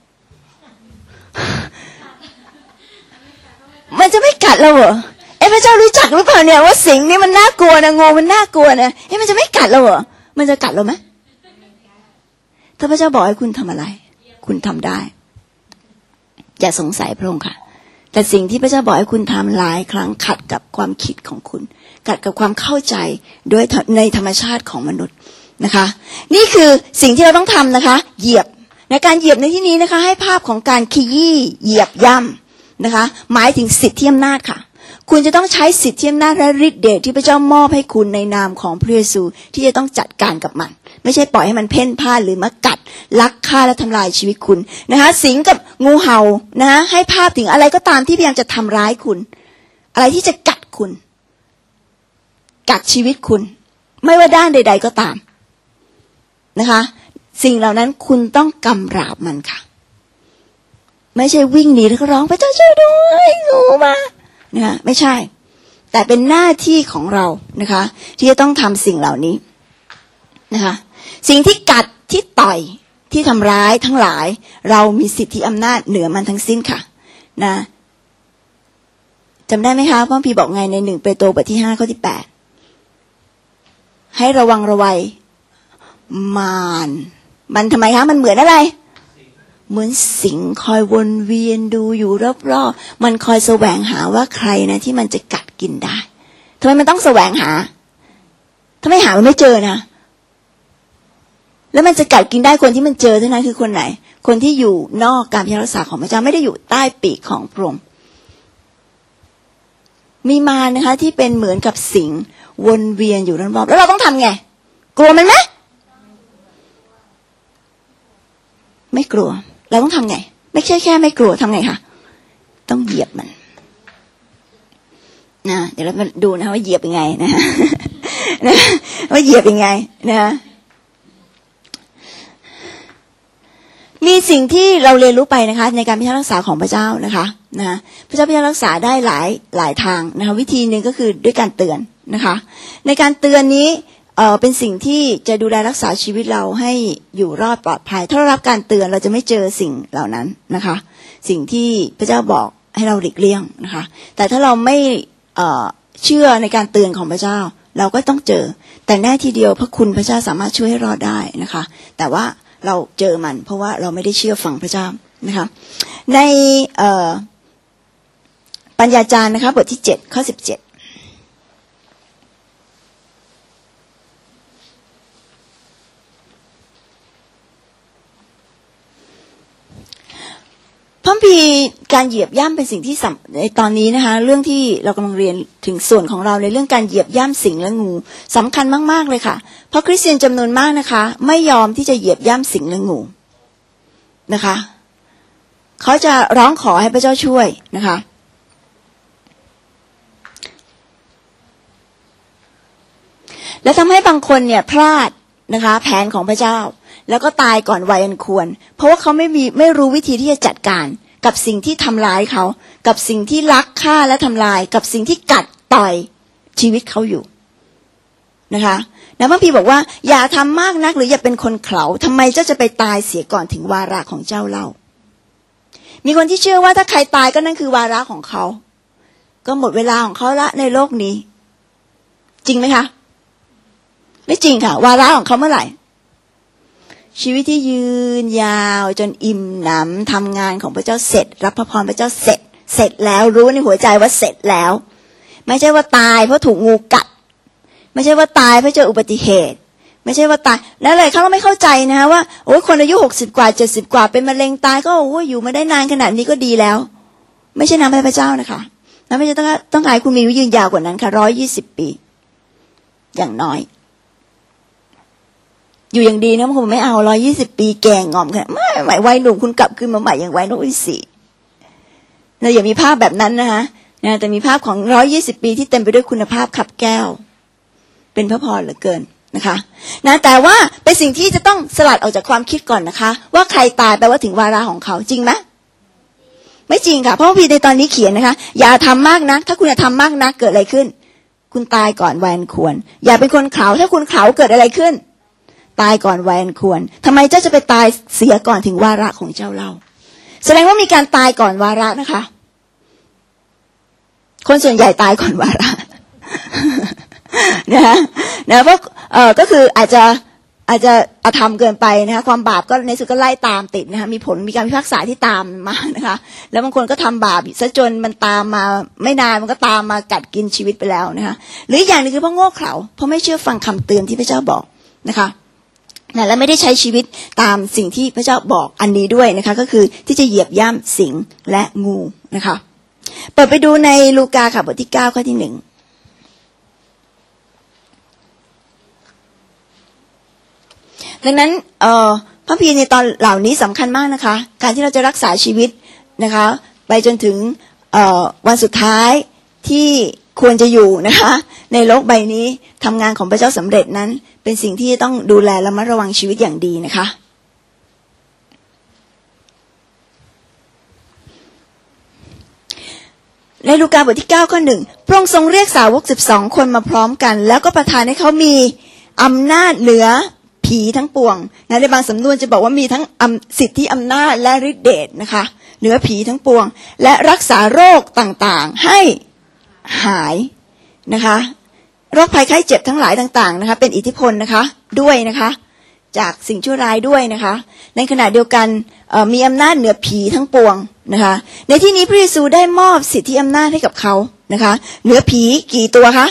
มันจะไม่กัดเราเหรอเอ้พระเจ้ารู้จักหรือเปล่าเนี่ยว่าสิงนี่มันน่ากลัวนะงูมันน่ากลัวนะเอ้มันจะไม่กัดเราเหรอมันจะกัดเราไหมถ้าพระเจ้าบอกให้คุณทำอะไรคุณทำได้อย่าสงสัยพระองค์ค่ะแต่สิ่งที่พระเจ้าบอกให้คุณทำหลายครั้งขัดกับความคิดของคุณขัดกับความเข้าใจด้วยในธรรมชาติของมนุษย์นะคะนี่คือสิ่งที่เราต้องทำนะคะเหยียบในการเหยียบในที่นี้นะคะให้ภาพของการขยี้เหยียบย่ำนะคะหมายถึงสิทธิอำนาจค่ะคุณจะต้องใช้สิทธิอำนาจและฤทธิ์เดชที่พระเจ้ามอบให้คุณในนามของพระเยซูที่จะต้องจัดการกับมันไม่ใช่ปล่อยให้มันเพ่นพ่านหรือมากัดลักฆ่าและทำลายชีวิตคุณนะคะสิงกับงูเห่านะให้ภาพถึงอะไรก็ตามที่พยายามจะทำร้ายคุณอะไรที่จะกัดคุณกัดชีวิตคุณไม่ว่าด้านใดๆก็ตามนะคะสิ่งเหล่านั้นคุณต้องกำราบมันค่ะไม่ใช่วิ่งหนีแล้วก็ร้องพระเจ้าช่วยด้วยงูมานะคะไม่ใช่แต่เป็นหน้าที่ของเรานะคะที่จะต้องทำสิ่งเหล่านี้นะคะสิ่งที่กัดที่ต่อยที่ทำร้ายทั้งหลายเรามีสิทธิอำนาจเหนือมันทั้งสิ้นค่ะนะจำได้ไหมคะพระพี่บอกไงในหนึ่งเปโตรบทที่ห้าข้อที่แปดให้ระวังระวัยมารมันทำไมคะมันเหมือนอะไรเหมือนสิงคอยวนเวียนดูอยู่รอบๆมันคอยแสวงหาว่าใครนะที่มันจะกัดกินได้ทำไมมันต้องแสวงหาถ้าไม่หามันไม่เจอนะแล้วมันจะกัดกินได้คนที่มันเจอเท่านั้นคือคนไหนคนที่อยู่นอกการพิทักษ์รักษาของพระเจ้าไม่ได้อยู่ใต้ปีกของพระองค์มีมารนะคะที่เป็นเหมือนกับสิงวนเวียนอยู่รอบๆแล้วเราต้องทำไงกลัวมันไหมไม่กลัวเราต้องทำไงไม่ใช่แค่ไม่กลัวทำไงคะต้องเหยียบมันนะเดี๋ยวเรามาดูนะว่าเหยียบยังไงนะนะว่าเหยียบยังไงนะมีสิ่งที่เราเรียนรู้ไปนะคะในการพิทักษ์รักษาของพระเจ้านะคะนะพระเจ้าพิทักษ์รักษาได้หลายหลายทางนะคะวิธีหนึ่งก็คือด้วยการเตือนนะคะในการเตือนนี้เอ่อเป็นสิ่งที่จะดูแลรักษาชีวิตเราให้อยู่รอดปลอดภัยถ้าเรารับการเตือนเราจะไม่เจอสิ่งเหล่านั้นนะคะสิ่งที่พระเจ้าบอกให้เราหลีกเลี่ยงนะคะแต่ถ้าเราไม่เอ่อเชื่อในการเตือนของพระเจ้าเราก็ต้องเจอแต่แน่ทีเดียวพระคุณพระเจ้าสามารถช่วยให้รอดได้นะคะแต่ว่าเราเจอมันเพราะว่าเราไม่ได้เชื่อฟังพระเจ้านะคะในปัญญาจารย์นะคะบทที่เจ็ดข้อสิบเจ็ดพระคัมภีร์การเหยียบย่ำเป็นสิ่งที่ในตอนนี้นะคะเรื่องที่เรากำลังเรียนถึงส่วนของเราในเรื่องการเหยียบย่ำสิงและงูสำคัญมากๆเลยค่ะเพราะคริสเตียนจำนวนมากนะคะไม่ยอมที่จะเหยียบย่ำสิงและงูนะคะเขาจะร้องขอให้พระเจ้าช่วยนะคะและทำให้บางคนเนี่ยพลาดนะคะแผนของพระเจ้าแล้วก็ตายก่อนวัยอันควรเพราะว่าเขาไม่มีไม่รู้วิธีที่จะจัดการกับสิ่งที่ทำร้ายเขากับสิ่งที่ลักฆ่าและทำลายกับสิ่งที่กัดต่อยชีวิตเขาอยู่นะคะแล้วพระพีบอกว่าอย่าทำมากนักหรืออย่าเป็นคนเขลาทำไมเจ้าจะไปตายเสียก่อนถึงวาระของเจ้าเล่ามีคนที่เชื่อว่าถ้าใครตายก็นั่นคือวาระของเขาก็หมดเวลาของเขาละในโลกนี้จริงไหมคะไม่จริงค่ะวาระของเขาเมื่อไหร่ชีวิตที่ยืนยาวจนอิ่มหนำทำงานของพระเจ้าเสร็จรับพระพรพระเจ้าเสร็จเสร็จแล้วรู้ในหัวใจว่าเสร็จแล้วไม่ใช่ว่าตายเพราะถูกงูกัดไม่ใช่ว่าตายเพราะเจออุบัติเหตุไม่ใช่ว่าตายแล้วอะไรเขาไม่เข้าใจนะว่าโอ้ยคนอายุหกสิบกว่าเจ็ดสิบกว่าเป็นมะเร็งตายก็โอ้ยอยู่มาได้นานขนาดนี้ก็ดีแล้วไม่ใช่น้ำพระเจ้านะคะน้ำพระเจ้าต้องต้องการคุณมีอายุยืนยาวกว่านั้นค่ะร้อยยี่สิบปีอย่างน้อยอยู่อย่างดีนะคุณไม่เอาร้อยยี่สิบปีแก่งอมค่ะไม่ไหววัยหนุ่มคุณกลับคืนมาใหม่อย่างวัยน้อยสี่เราอย่ามีภาพแบบนั้นนะคะนะแต่มีภาพของร้อยยี่สิบปีที่เต็มไปด้วยคุณภาพขับแก้วเป็นพระพรเหลือเกินนะคะนะแต่ว่าเป็นสิ่งที่จะต้องสลัดออกจากความคิดก่อนนะคะว่าใครตายแปลว่าถึงวาระของเขาจริงไหมไม่จริงค่ะเพราะพี่ในตอนนี้เขียนนะคะอย่าทำมากนักถ้าคุณจะทำมากนักเกิดอะไรขึ้นคุณตายก่อนวัยอันควรอย่าเป็นคนเขลาถ้าคุณเขลาเกิดอะไรขึ้นตายก่อนวัยอันควรทำไมเจ้าจะไปตายเสียก่อนถึงวาระของเจ้าเล่าแสดงว่ามีการตายก่อนวาระนะคะคนส่วนใหญ่ตายก่อนวาระนะนะเพราะเออก็คืออาจจะอาจจะอธรรมเกินไปนะคะความบาปก็ในสุดก็ไล่ตามติดนะคะมีผลมีการพิพากษาที่ตามมานะคะแล้วบางคนก็ทำบาปซะจนมันตามมาไม่นานมันก็ตามมากัดกินชีวิตไปแล้วนะคะหรืออย่างนึงคือเพราะโง่เขลาเพราะไม่เชื่อฟังคำเตือนที่พระเจ้าบอกนะคะนะและไม่ได้ใช้ชีวิตตามสิ่งที่พระเจ้าบอกอันนี้ด้วยนะคะก็คือที่จะเหยียบย่ำสิงและงูนะคะเปิดไปดูในลูกาค่ะบทที่เก้าข้อที่หนึ่งดังนั้นเอ่อพระพีในตอนเหล่านี้สำคัญมากนะคะการที่เราจะรักษาชีวิตนะคะไปจนถึงเอ่อวันสุดท้ายที่ควรจะอยู่นะคะในโลกใบนี้ทำงานของพระเจ้าสำเร็จนั้นเป็นสิ่งที่ต้องดูแลและระมัดระวังชีวิตอย่างดีนะคะในลูกาบทที่เก้าข้อหนึ่งพระองค์ทรงเรียกสาวกสิบสองคนมาพร้อมกันแล้วก็ประทานให้เขามีอำนาจเหนือผีทั้งปวงนะในบางสำนวนจะบอกว่ามีทั้งสิทธิอำนาจและฤทธิเดชนะคะเหนือผีทั้งปวงและรักษาโรคต่างๆให้หายนะคะโรคภัยไข้เจ็บทั้งหลายต่างๆนะคะเป็นอิทธิพลนะคะด้วยนะคะจากสิ่งชั่วร้ายด้วยนะคะในขณะเดียวกันมีอำนาจเหนือผีทั้งปวงนะคะในที่นี้พระเยซูได้มอบสิทธิอำนาจให้กับเขานะคะเหนือผีกี่ตัวคะ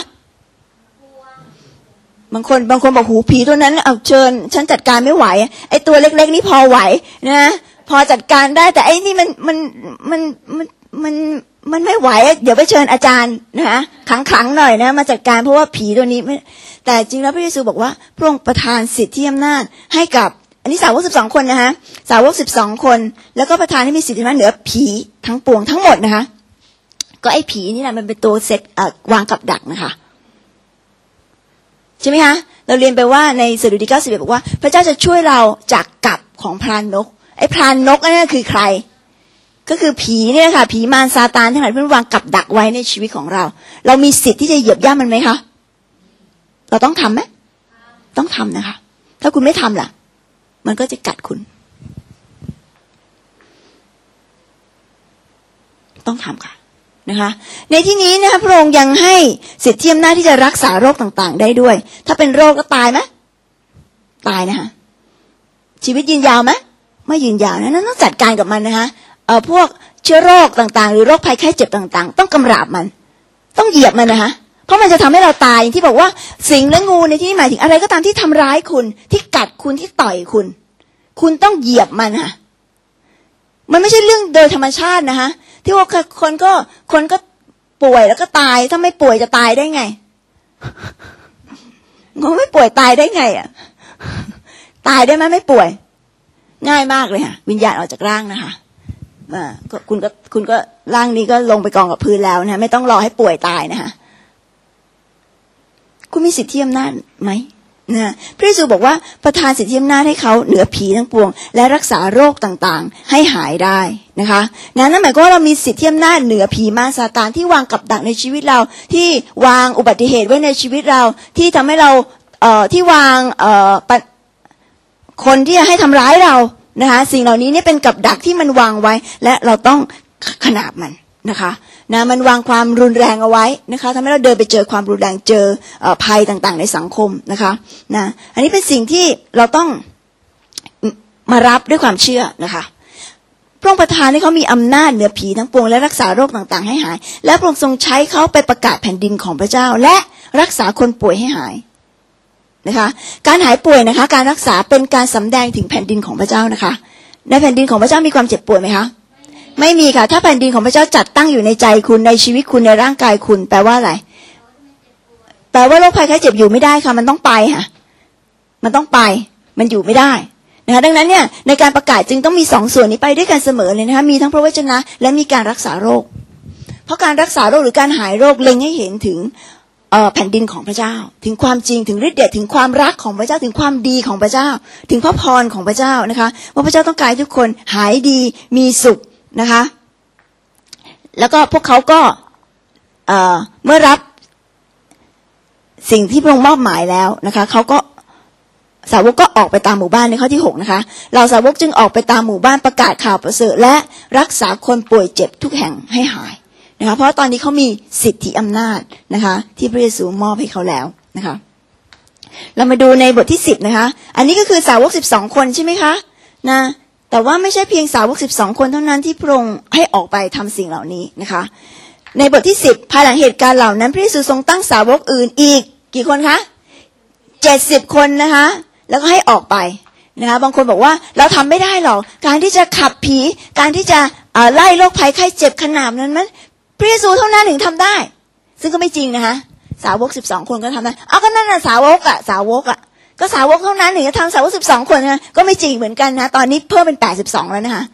บางคนบางคนบอกหูผีตัวนั้นเอาเชิญฉันจัดการไม่ไหวไอ้ตัวเล็กๆนี่พอไหวนะพอจัดการได้แต่ไอ้นี่มันมันมันมันมันมันไม่ไหวเดี๋ยวไปเชิญอาจารย์นะคะขังๆหน่อยนะมาจัดการเพราะว่าผีตัวนี้ไม่แต่จริงแล้วพระเยซูบอกว่าพระองค์ประทานสิทธิอำนาจให้กับอันนี้สาวกสิบสองคนนะคะสาวกสิบสองคนแล้วก็ประทานให้มีสิทธิอำนาจเหนือผีทั้งปวงทั้งหมดนะคะก็ไอ้ผีนี่แหละมันเป็นตัวเซตวางกับดักนะคะใช่ไหมคะเราเรียนไปว่าในสดุดีเก้าสิบเอ็ดบอกว่าพระเจ้าจะช่วยเราจากกับของพรานนกไอ้พรานนกนั่นคือใครก็คือผีเนี่ยค่ะผีมารซาตานทั้งหลายเพื่อวางกับดักไว้ในชีวิตของเราเรามีสิทธิ์ที่จะเหยียบย่ำมันไหมคะเราต้องทำไหมต้องทำนะคะถ้าคุณไม่ทำล่ะมันก็จะกัดคุณต้องทำค่ะนะคะในที่นี้นะคะพระองค์ยังให้สิทธิอำนาจที่จะรักษาโรคต่างๆได้ด้วยถ้าเป็นโรคก็ตายไหมตายนะคะชีวิตยืนยาวไหมไม่ยืนยาวนะนั้นต้องจัดการกับมันนะคะเอ่อพวกเชื้อโรคต่างๆหรือโรคภัยไข้เจ็บต่างๆต้องกำราบมันต้องเหยียบมันนะคะเพราะมันจะทำให้เราตายที่บอกว่าสิงและงูในที่นี้หมายถึงอะไรก็ตามที่ทำร้ายคุณที่กัดคุณที่ต่อยคุณคุณต้องเหยียบมันค่ะมันไม่ใช่เรื่องโดยธรรมชาตินะคะที่ว่าคนก็คนก็ป่วยแล้วก็ตายถ้าไม่ป่วยจะตายได้ไงงูไม่ป่วยตายได้ไงอ่ะตายได้ไหมไม่ป่วยง่ายมากเลยค่ะวิญญาณออกจากร่างนะคะอ่าก็คุณก็คุณก็ร่างนี้ก็ลงไปกองกับพื้นแล้วนะไม่ต้องรอให้ป่วยตายนะคะคุณมีสิทธิอำนาจไหมนะพระเยซูบอกว่าประทานสิทธิอำนาจให้เขาเหนือผีทั้งปวงและรักษาโรคต่างๆให้หายได้นะคะนั่นหมายความว่าเรามีสิทธิอำนาจเหนือผีมารซาตานที่วางกับดักในชีวิตเราที่วางอุบัติเหตุไว้ในชีวิตเราที่ทำให้เราเอ่อที่วางเอ่อคนที่จะให้ทำร้ายเรานะคะสิ่งเหล่านี้เนี่ยเป็นกับดักที่มันวางไว้และเราต้องขนาบมันนะคะนะมันวางความรุนแรงเอาไว้นะคะทำให้เราเดินไปเจอความรุนแรงเจอภัยต่างๆในสังคมนะคะนะอันนี้เป็นสิ่งที่เราต้องมารับด้วยความเชื่อนะคะพระองค์ประทานให้เขามีอำนาจเหนือผีทั้งปวงและรักษาโรคต่างๆให้หายและพระองค์ทรงใช้เขาไปประกาศแผ่นดินของพระเจ้าและรักษาคนป่วยให้หายนะคะการหายป่วยนะคะการรักษาเป็นการสำแดงถึงแผ่นดินของพระเจ้านะคะในแผ่นดินของพระเจ้ามีความเจ็บป่วยไหมคะไม่มีค่ะถ้าแผ่นดินของพระเจ้าจัดตั้งอยู่ในใจคุณในชีวิตคุณในร่างกายคุณแปลว่าอะไรแปลว่าโรคภัยไข้เจ็บอยู่ไม่ได้ค่ะมันต้องไปค่ะมันต้องไปมันอยู่ไม่ได้นะคะดังนั้นเนี่ยในการประกาศจึงต้องมีสองส่วนนี้ไปด้วยกันเสมอเลยนะคะมีทั้งพระวจนะและมีการรักษาโรคเพราะการรักษาโรคหรือการหายโรคเล็งให้เห็นถึงแผ่นดินของพระเจ้าถึงความจริงถึงฤทธิ์เดชถึงความรักของพระเจ้าถึงความดีของพระเจ้าถึงพระพรของพระเจ้านะคะว่าพระเจ้าต้องการให้ทุกคนหายดีมีสุขนะคะแล้วก็พวกเขาก็เอ่อเมื่อรับสิ่งที่พระองค์มอบหมายแล้วนะคะเขาก็สาวกก็ออกไปตามหมู่บ้านในข้อที่หกนะคะเราสาวกจึงออกไปตามหมู่บ้านประกาศข่าวประเสริฐและรักษาคนป่วยเจ็บทุกแห่งให้หายนะคะเพราะตอนนี้เขามีสิทธิอำนาจนะคะที่พระเยซูมอบให้เขาแล้วนะคะเรามาดูในบทที่สิบนะคะอันนี้ก็คือสาวกสิบสองคนใช่ไหมคะนะแต่ว่าไม่ใช่เพียงสาวกสิบสองคนเท่านั้นที่พระองค์ให้ออกไปทำสิ่งเหล่านี้นะคะในบทที่สิบภายหลังเหตุการณ์เหล่านั้นพระเยซูทรงตั้งสาวกอื่นอีกกี่คนคะเจ็ดสิบคนนะคะแล้วก็ให้ออกไปนะคะบางคนบอกว่าเราทำไม่ได้หรอกการที่จะขับผีการที่จะไล่โรคภัยไข้เจ็บขนาดนั้นมันพระเยซูเท่านั้นถึงทำได้ซึ่งก็ไม่จริงนะคะสาวกสิบสองคนก็ทำได้เอาก็นั่นน่ะสาวกอ่ะสาวกอ่ะก็สาวกเท่านั้นถึงจะทำสาวกสิบสองคนนะก็ไม่จริงเหมือนกันนะตอนนี้เพิ่มเป็นแปดสิบสองแล้วนะคะ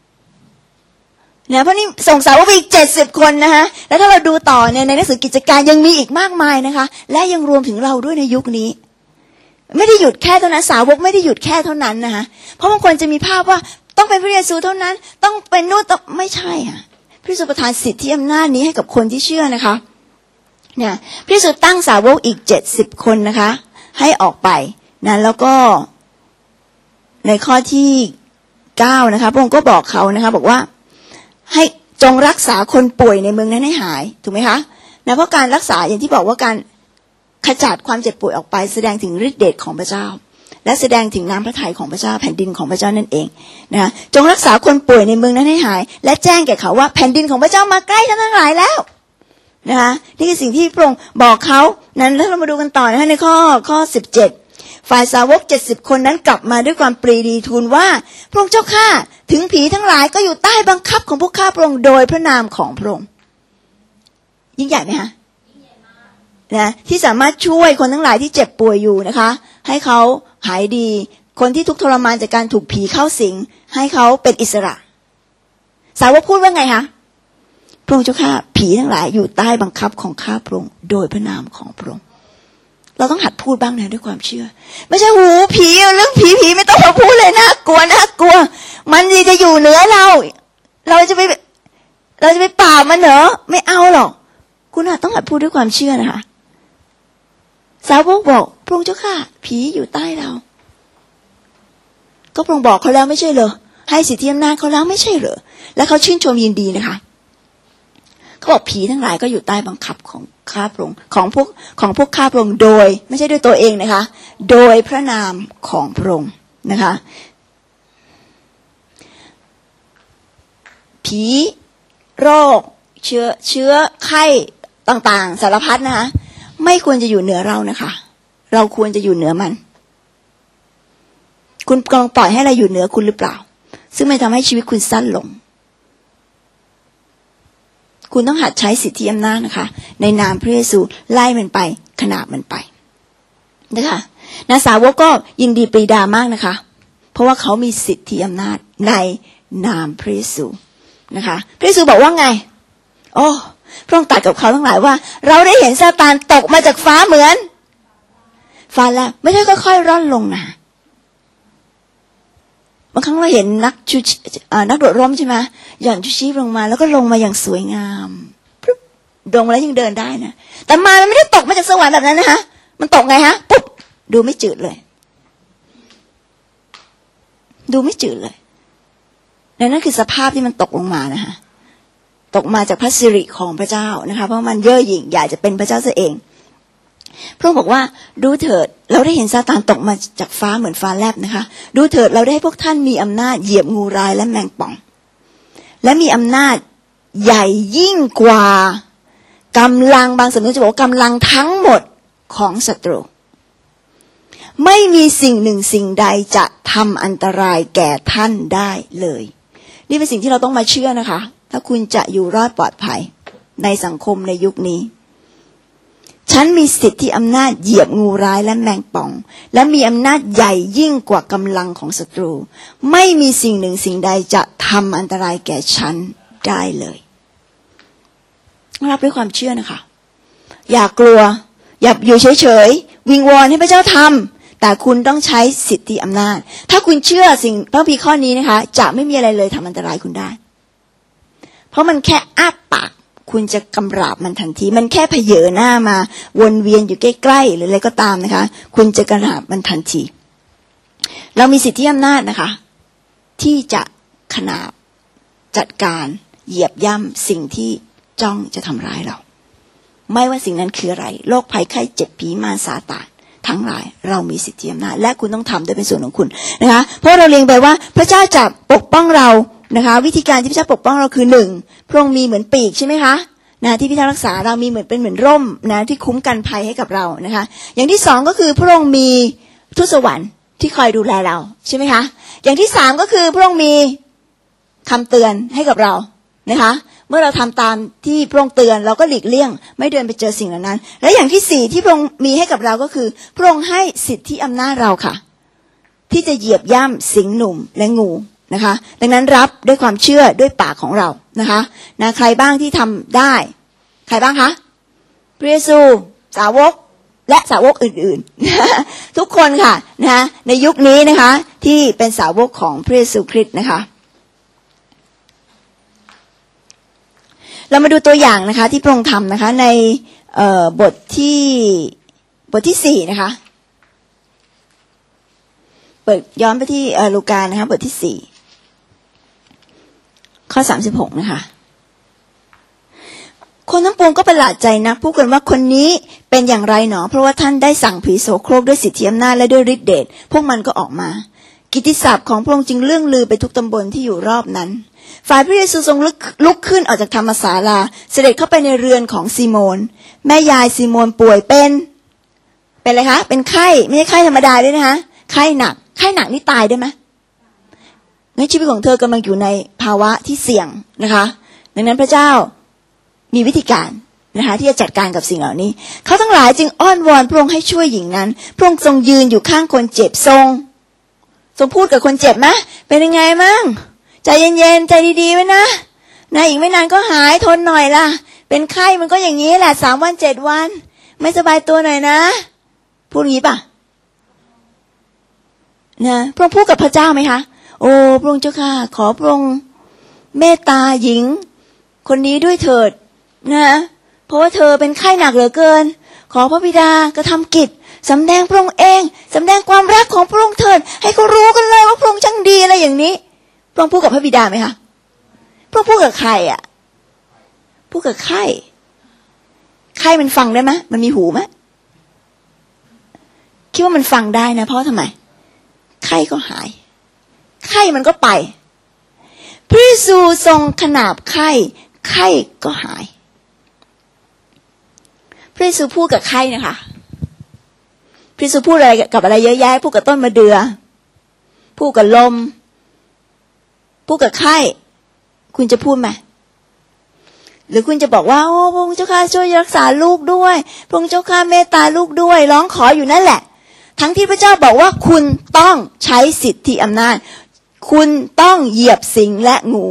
เนี่ยเพราะนี่ส่งสาวกไปอีกเจ็ดสิบคนนะคะแล้วถ้าเราดูต่อเนี่ยในหนังสือกิจการยังมีอีกมากมายนะคะและยังรวมถึงเราด้วยในยุคนี้ไม่ได้หยุดแค่เท่านั้นสาวกไม่ได้หยุดแค่เท่านั้นนะคะเพราะบางคนจะมีภาพว่าต้องเป็นพระเยซูเท่านั้นต้องเป็นนู่นต้องไม่ใช่อ่ะพระเยซูประทานสิทธิอำนาจนี้ให้กับคนที่เชื่อนะคะเนี่ยพระเยซูตั้งสาวกอีกเจ็ดสิบคนนะคะให้ออกไปนะแล้วก็ในข้อที่เก้านะคะพระองค์ก็บอกเขานะคะบอกว่าให้จงรักษาคนป่วยในเมืองนั้นให้หายถูกไหมคะนะเพราะการรักษาอย่างที่บอกว่าการขจัดความเจ็บป่วยออกไปแสดงถึงฤทธิ์เดชของพระเจ้าและแสดงถึงน้ำพระทัยของพระเจ้าแผ่นดินของพระเจ้านั่นเองนะคะจงรักษาคนป่วยในเมืองนั้นให้หายและแจ้งแก่เขาว่าแผ่นดินของพระเจ้ามาใกล้ท่านทั้งหลายแล้วนะคะนี่คือสิ่งที่พระองค์บอกเขานั้นแล้วเรามาดูกันต่อนะคะในข้อข้อสิบเจ็ดฝ่ายสาวกเจ็ดสิบคนนั้นกลับมาด้วยความปรีดีทูลว่าพระองค์เจ้าข้าถึงผีทั้งหลายก็อยู่ใต้บังคับของพวกข้าพระองค์โดยพระนามของพระองค์ยิ่งใหญ่ไหมคะนะที่สามารถช่วยคนทั้งหลายที่เจ็บป่วยอยู่นะคะให้เขาหายดีคนที่ทุกข์ทรมานจากการถูกผีเข้าสิงให้เขาเป็นอิสระสาวกพูดว่าไงคะพระองค์เจ้าข้าผีทั้งหลายอยู่ใต้บังคับของข้าพระองค์โดยพระนามของพระองค์เราต้องหัดพูดบ้างนะด้วยความเชื่อไม่ใช่หูผีเรื่องผีผีไม่ต้องมาพูดเลยน่ากลัวน่ากลัวมันจะอยู่เหนือเราเราจะไปเราจะไปปราบมันเหรอไม่เอาหรอกคุณอาจต้องหัดพูดด้วยความเชื่อนะคะสาวกบอกพระองค์เจ้าข้าผีอยู่ใต้เราก็พระองค์บอกเขาแล้วไม่ใช่เหรอให้สิทธิอำนาจเขาแล้วไม่ใช่เหรอแล้วเขาชื่นชมยินดีนะคะเขาบอกผีทั้งหลายก็อยู่ใต้บังคับของข้าพระองค์ของพวกของพวกข้าพระองค์โดยไม่ใช่ด้วยตัวเองนะคะโดยพระนามของพระองค์นะคะผีโรคเชื้อเชื้อไข้ต่างๆสารพัดนะคะไม่ควรจะอยู่เหนือเรานะคะเราควรจะอยู่เหนือมันคุณกำลังปล่อยให้อะไรอยู่เหนือคุณหรือเปล่าซึ่งมันทำให้ชีวิตคุณสั้นลงคุณต้องหัดใช้สิทธิอำนาจนะคะในนามพระเยซูไล่มันไปขนาบมันไปนะคะนะสาวกก็ยินดีปรีดามากนะคะเพราะว่าเขามีสิทธิอำนาจในนามพระเยซูนะคะพระเยซูบอกว่าไงโอ้พระองค์ตรัสกับเขาทั้งหลายว่าเราได้เห็นซาตานตกมาจากฟ้าเหมือนฟ้าแลบไม่ใช่ค่อยๆร่อนลงนะบางครั้งเราเห็นนักชูนักโดดร่มใช่ไหมหย่อนชูชีพลงมาแล้วก็ลงมาอย่างสวยงามลงมาแล้วยังเดินได้นะแต่มามันไม่ได้ตกมาจากสวรรค์แบบนั้นนะคะมันตกไงฮะปุ๊บดูไม่จืดเลยดูไม่จืดเลยนั่นคือสภาพที่มันตกลงมานะคะตกมาจากพระสิริของพระเจ้านะคะเพราะมันเย่อหยิ่งอยากจะเป็นพระเจ้าซะเองพระองค์บอกว่าดูเถิดเราได้เห็นซาตานตกมาจากฟ้าเหมือนฟ้าแลบนะคะดูเถิดเราได้ให้พวกท่านมีอำนาจเหยียบงูร้ายและแมงป่องและมีอำนาจใหญ่ยิ่งกว่ากำลังบางสำนักจะบอกกำลังทั้งหมดของศัตรูไม่มีสิ่งหนึ่งสิ่งใดจะทำอันตรายแก่ท่านได้เลยนี่เป็นสิ่งที่เราต้องมาเชื่อนะคะถ้าคุณจะอยู่รอดปลอดภัยในสังคมในยุคนี้ฉันมีสิทธิอำนาจเหยียบงูร้ายและแมงป่องและมีอำนาจใหญ่ยิ่งกว่ากำลังของศัตรูไม่มีสิ่งหนึ่งสิ่งใดจะทำอันตรายแก่ฉันได้เลยรับด้วยความเชื่อนะคะอย่ากลัวอย่าอยู่เฉยๆวิงวอนให้พระเจ้าทำแต่คุณต้องใช้สิทธิอำนาจถ้าคุณเชื่อสิ่งพระพีข้อนี้นะคะจะไม่มีอะไรเลยทำอันตรายคุณได้เพราะมันแค่อ้าปากคุณจะกำราบมันทันทีมันแค่เผยหน้ามาวนเวียนอยู่ใกล้ๆหรืออะไรก็ตามนะคะคุณจะกำราบมันทันทีเรามีสิทธิอำนาจนะคะที่จะขนาบจัดการเหยียบย่ำสิ่งที่จ้องจะทำร้ายเราไม่ว่าสิ่งนั้นคืออะไรโรคภัยไข้เจ็บผีมารซาตานทั้งหลายเรามีสิทธิอำนาจและคุณต้องทำด้วยเป็นส่วนของคุณนะคะเพราะเราเรียนไปว่าพระเจ้าจะปกป้องเรานะคะวิธีการที่พระเจ้าปกป้องเราคือหนึ่งพระองค์มีเหมือนปีกใช่ไหมคะนะที่พิทักษ์รักษาเรามีเหมือนเป็นเหมือนร่มนะที่คุ้มกันภัยให้กับเรานะคะอย่างที่สองก็คือพระองค์มีทูตสวรรค์ที่คอยดูแลเราใช่ไหมคะอย่างที่สามก็คือพระองค์มีคำเตือนให้กับเรานะคะเมื่อเราทำตามที่พระองค์เตือนเราก็หลีกเลี่ยงไม่เดินไปเจอสิ่งเหล่านั้นและอย่างที่สี่ที่พระองค์มีให้กับเราก็คือพระองค์ให้สิทธิอำนาจเราค่ะที่จะเหยียบย่ำสิงหนุ่มและงูนะคะดังนั้นรับด้วยความเชื่อด้วยปากของเรานะคะนะใครบ้างที่ทำได้ใครบ้างคะพระเยซูสาวกและสาวกอื่นๆ ทุกคนค่ะนะคะในยุคนี้นะคะที่เป็นสาวกของพระเยซูคริสต์นะคะเรามาดูตัวอย่างนะคะที่พระองค์ทำนะคะในบทที่บทที่สี่นะคะเปิดย้อนไปที่ลูกานะคะบทที่สี่ข้อสามสิบหกนะคะคนทั้งปวงก็ประหลาดใจนักพูดกันว่าคนนี้เป็นอย่างไรหนอเพราะว่าท่านได้สั่งผีโสโครกด้วยสิทธิอำนาจและด้วยฤทธิเดชพวกมันก็ออกมากิตติศัพท์ของพระองค์จึงเลื่องลือไปทุกตำบลที่อยู่รอบนั้นฝ่ายพระเยซูทรงลุกขึ้นออกจากธรรมศาลาเสด็จเข้าไปในเรือนของซีโมนแม่ยายซีโมนป่วยเป็นเป็นอะไรคะเป็นไข้ไม่ใช่ไข้ธรรมดาด้วยนะคะไข้หนักไข้หนักนี่ตายได้ไหมในชีวิตของเธอกำลังอยู่ในภาวะที่เสี่ยงนะคะดังนั้นพระเจ้ามีวิธีการนะคะที่จะจัดการกับสิ่งเหล่านี้เขาทั้งหลายจึงอ้อนวอนพระองค์ให้ช่วยหญิงนั้นพระองค์ทรงยืนอยู่ข้างคนเจ็บทรงทรงพูดกับคนเจ็บไหมเป็นยังไงมั่งใจเย็นๆใจดีๆไว้นะนะอีกไม่นานก็หายทนหน่อยล่ะเป็นไข้มันก็อย่างนี้แหละสามวันเจ็ดวันไม่สบายตัวหน่อยนะพูดอย่างนี้ป่ะนะพระองค์พูดกับพระเจ้าไหมคะโอ้พระองค์เจ้าค่ะขอพระองค์เมตตาหญิงคนนี้ด้วยเถิดนะเพราะว่าเธอเป็นไข้หนักเหลือเกินขอพระบิดากระทำกิจสำแดงพระองค์เองสำแดงความรักของพระองค์เถิดให้เขารู้กันเลยว่าพระองค์ช่างดีอะไรอย่างนี้พระองค์พูดกับพระบิดาไหมคะพระองค์พูดกับใครอ่ะพูดกับไข้ไข้มันฟังได้ไหมมันมีหูไหมคิดว่ามันฟังได้นะเพราะทำไมไข้ก็หายไข้มันก็ไปพระเยซูทรงขนาบไข้ไข้ก็หายพระเยซูพูดกับไข้นะคะพระเยซูพูดอะไรกับอะไรเยอะแยะพูดกับต้นมะเดื่อพูดกับลมพูดกับไข้คุณจะพูดไหมหรือคุณจะบอกว่าโอ้พระองค์เจ้าข้าช่วยรักษาลูกด้วยพระองค์เจ้าข้าเมตตาลูกด้วยร้องขออยู่นั่นแหละทั้งที่พระเจ้าบอกว่าคุณต้องใช้สิทธิอำนาจคุณต้องเหยียบสิงและงู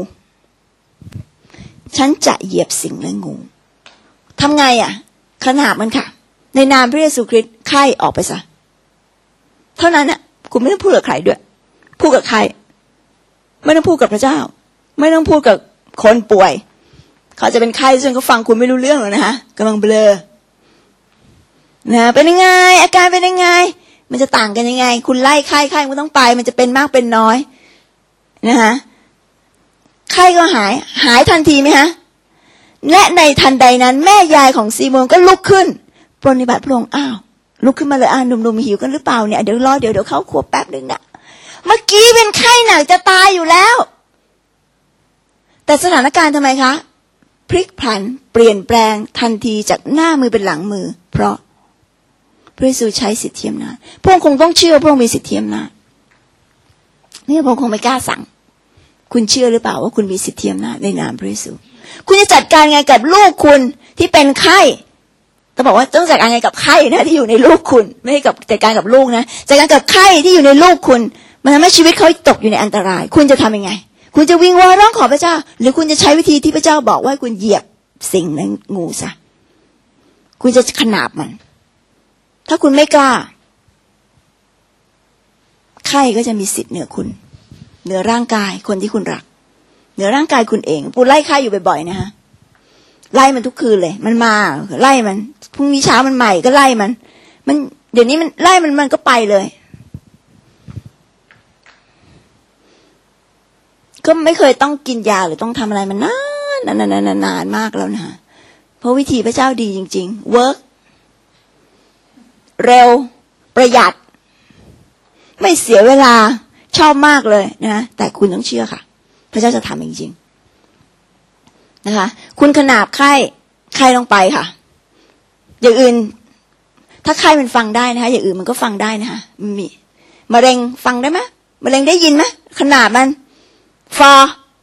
ฉันจะเหยียบสิงและงูทำไงอ่ะขนาบมันค่ะในนามพระเยซูคริสต์ไข้ออกไปซะเท่านั้นน่ะคุณไม่ต้องพูดกับใครด้วยพูดกับใครไม่ต้องพูดกับพระเจ้าไม่ต้องพูดกับคนป่วยเขาจะเป็นไข้ซึ่งเขาฟังคุณไม่รู้เรื่องหรอกนะฮะกำลังเบลอนะเป็นยังไงอาการเป็นยังไงมันจะต่างกันยังไงคุณไล่ไข้ไข้มันต้องไปมันจะเป็นมากเป็นน้อยนะฮะไข้ก็หายหายทันทีไหมฮะและในทันใดนั้นแม่ยายของซีโมนก็ลุกขึ้นปรนนิบัติพระองค์อ้าวลุกขึ้นมาเลยอ่าหนุ่มๆหิวกันหรือเปล่าเนี่ยเดี๋ยวรอเดี๋ยวเดี๋ยวเข้าครัวแป๊บนึงนะเมื่อกี้เป็นไข้หนักจะตายอยู่แล้วแต่สถานการณ์ทำไมคะพลิกผันเปลี่ยนแปลงทันทีจากหน้ามือเป็นหลังมือเพราะพระเยซูใช้สิทธิอำนาจพระองค์คงต้องเชื่อพระองค์มีสิทธิอำนาจนี่พระองค์คงไม่กล้าสั่งคุณเชื่อหรือเปล่าว่าคุณมีสิทธิอำนาจในนามพระเยซูคุณจะจัดการไงกับลูกคุณที่เป็นไข้ต้องบอกว่าต้องจัดการไงกับไข้นะที่อยู่ในลูกคุณไม่ใช่กับจัดการกับลูกนะจัดการกับไข้ที่อยู่ในลูกคุณมันทำให้ชีวิตเขาตกอยู่ในอันตรายคุณจะทำยังไงคุณจะวิงวอนร้องขอพระเจ้าหรือคุณจะใช้วิธีที่พระเจ้าบอกว่าคุณเหยียบสิ่งนั้นงูซะคุณจะขนาบมันถ้าคุณไม่กล้าไข้ก็จะมีสิทธิ์เหนือคุณเหนือร่างกายคนที่คุณรักเหนือร่างกายคุณเองปูไล่ไข้อยู่บ่อยๆนะฮะไล่มันทุกคืนเลยมันมาไล่มันพรุ่งนี้เช้ามันใหม่ก็ไล่มันมันเดี๋ยวนี้มันไล่มันมันก็ไปเลยก็ไม่เคยต้องกินยาหรือต้องทำอะไรมันนานนานนานนานมากแล้วนะเพราะวิธีพระเจ้าดีจริงๆเวิร์กเร็วประหยัดไม่เสียเวลาชอบมากเลยนะแต่คุณต้องเชื่อค่ะพระเจ้าจะทำจริงๆนะคะคุณขนาบไข้ไข้ลงไปค่ะอย่างอื่นถ้าไข้มันฟังได้นะคะอย่างอื่นมันก็ฟังได้นะคะมีมะเร็งฟังได้ไหมมะเร็งได้ยินไหมขนาบมันฟอ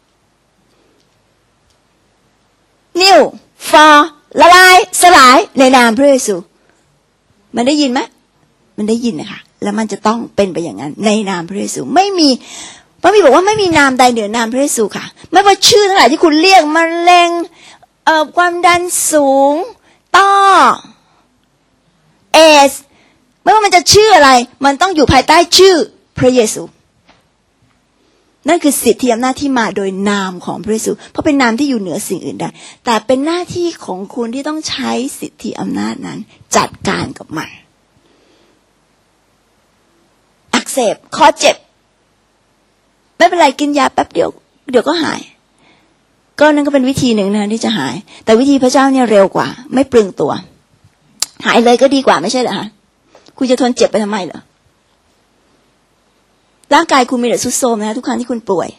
นิ้วฟอละลายสลายในนามพระเยซูมันได้ยินไหมมันได้ยินนะคะแล้วมันจะต้องเป็นไปอย่างนั้นในนามพระเยซูไม่มีพระบิดาบอกว่าไม่มีนามใดเหนือนามพระเยซูค่ะไม่ว่าชื่อทั้งหลายที่คุณเรียกมะเร็งเอ่อความดันสูงต้อเอสไม่ว่ามันจะชื่ออะไรมันต้องอยู่ภายใต้ชื่อพระเยซูนั่นคือสิทธิอำนาจที่มาโดยนามของพระเยซูเพราะเป็นนามที่อยู่เหนือสิ่งอื่นใดแต่เป็นหน้าที่ของคุณที่ต้องใช้สิทธิอำนาจนั้นจัดการกับมันอักเสบคอเจ็บไม่เป็นไรกินยาแป๊บเดียวเดี๋ยวก็หายก็นั่นก็เป็นวิธีหนึ่งนะที่จะหายแต่วิธีพระเจ้าเนี่ยเร็วกว่าไม่เปลืองตัวหายเลยก็ดีกว่าไม่ใช่เหรอฮะคุณจะทนเจ็บไปทำไมเหรอร่างกายคุณมีแต่ทรุดโทรมนะทุกครั้งที่คุณป่วย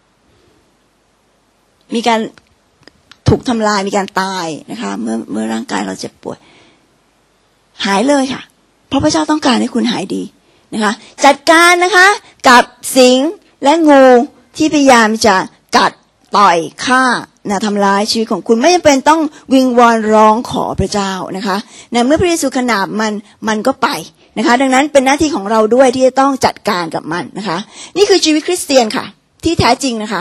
มีการถูกทำลายมีการตายนะคะเมื่อเมื่อร่างกายเราเจ็บป่วยหายเลยค่ะเพราะพระเจ้าต้องการให้คุณหายดีนะคะจัดการนะคะกับสิงและงูที่พยายามจะกัดต่อยฆ่านะทำร้ายชีวิตของคุณไม่จำเป็นต้องวิงวอนร้องขอพระเจ้านะคะนะเมื่อพระเยซูขนาบมันมันก็ไปนะคะดังนั้นเป็นหน้าที่ของเราด้วยที่จะต้องจัดการกับมันนะคะนี่คือชีวิตคริสเตียนค่ะที่แท้จริงนะคะ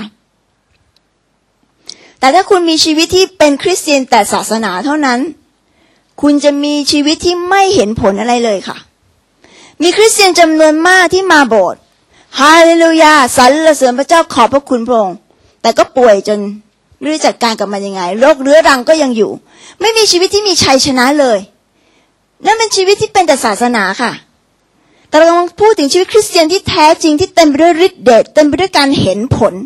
แต่ถ้าคุณมีชีวิตที่เป็นคริสเตียนแต่ศาสนาเท่านั้นคุณจะมีชีวิตที่ไม่เห็นผลอะไรเลยค่ะมีคริสเตียนจำนวนมากที่มาโบสถ์ฮาเลลูยาสรรเสริญพระเจ้าขอบพระคุณพระองค์แต่ก็ป่วยจนไม่รู้จัดการกับมันยังไงโรคเรื้อรังก็ยังอยู่ไม่มีชีวิตที่มีชัยชนะเลยนั่นเป็นชีวิตที่เป็นแต่ศาสนาค่ะแต่เรากำลังพูดถึงชีวิตคริสเตียนที่แท้จริงที่เต็มไปด้วยฤทธิ์เดชเต็มไปด้วยการเห็นผล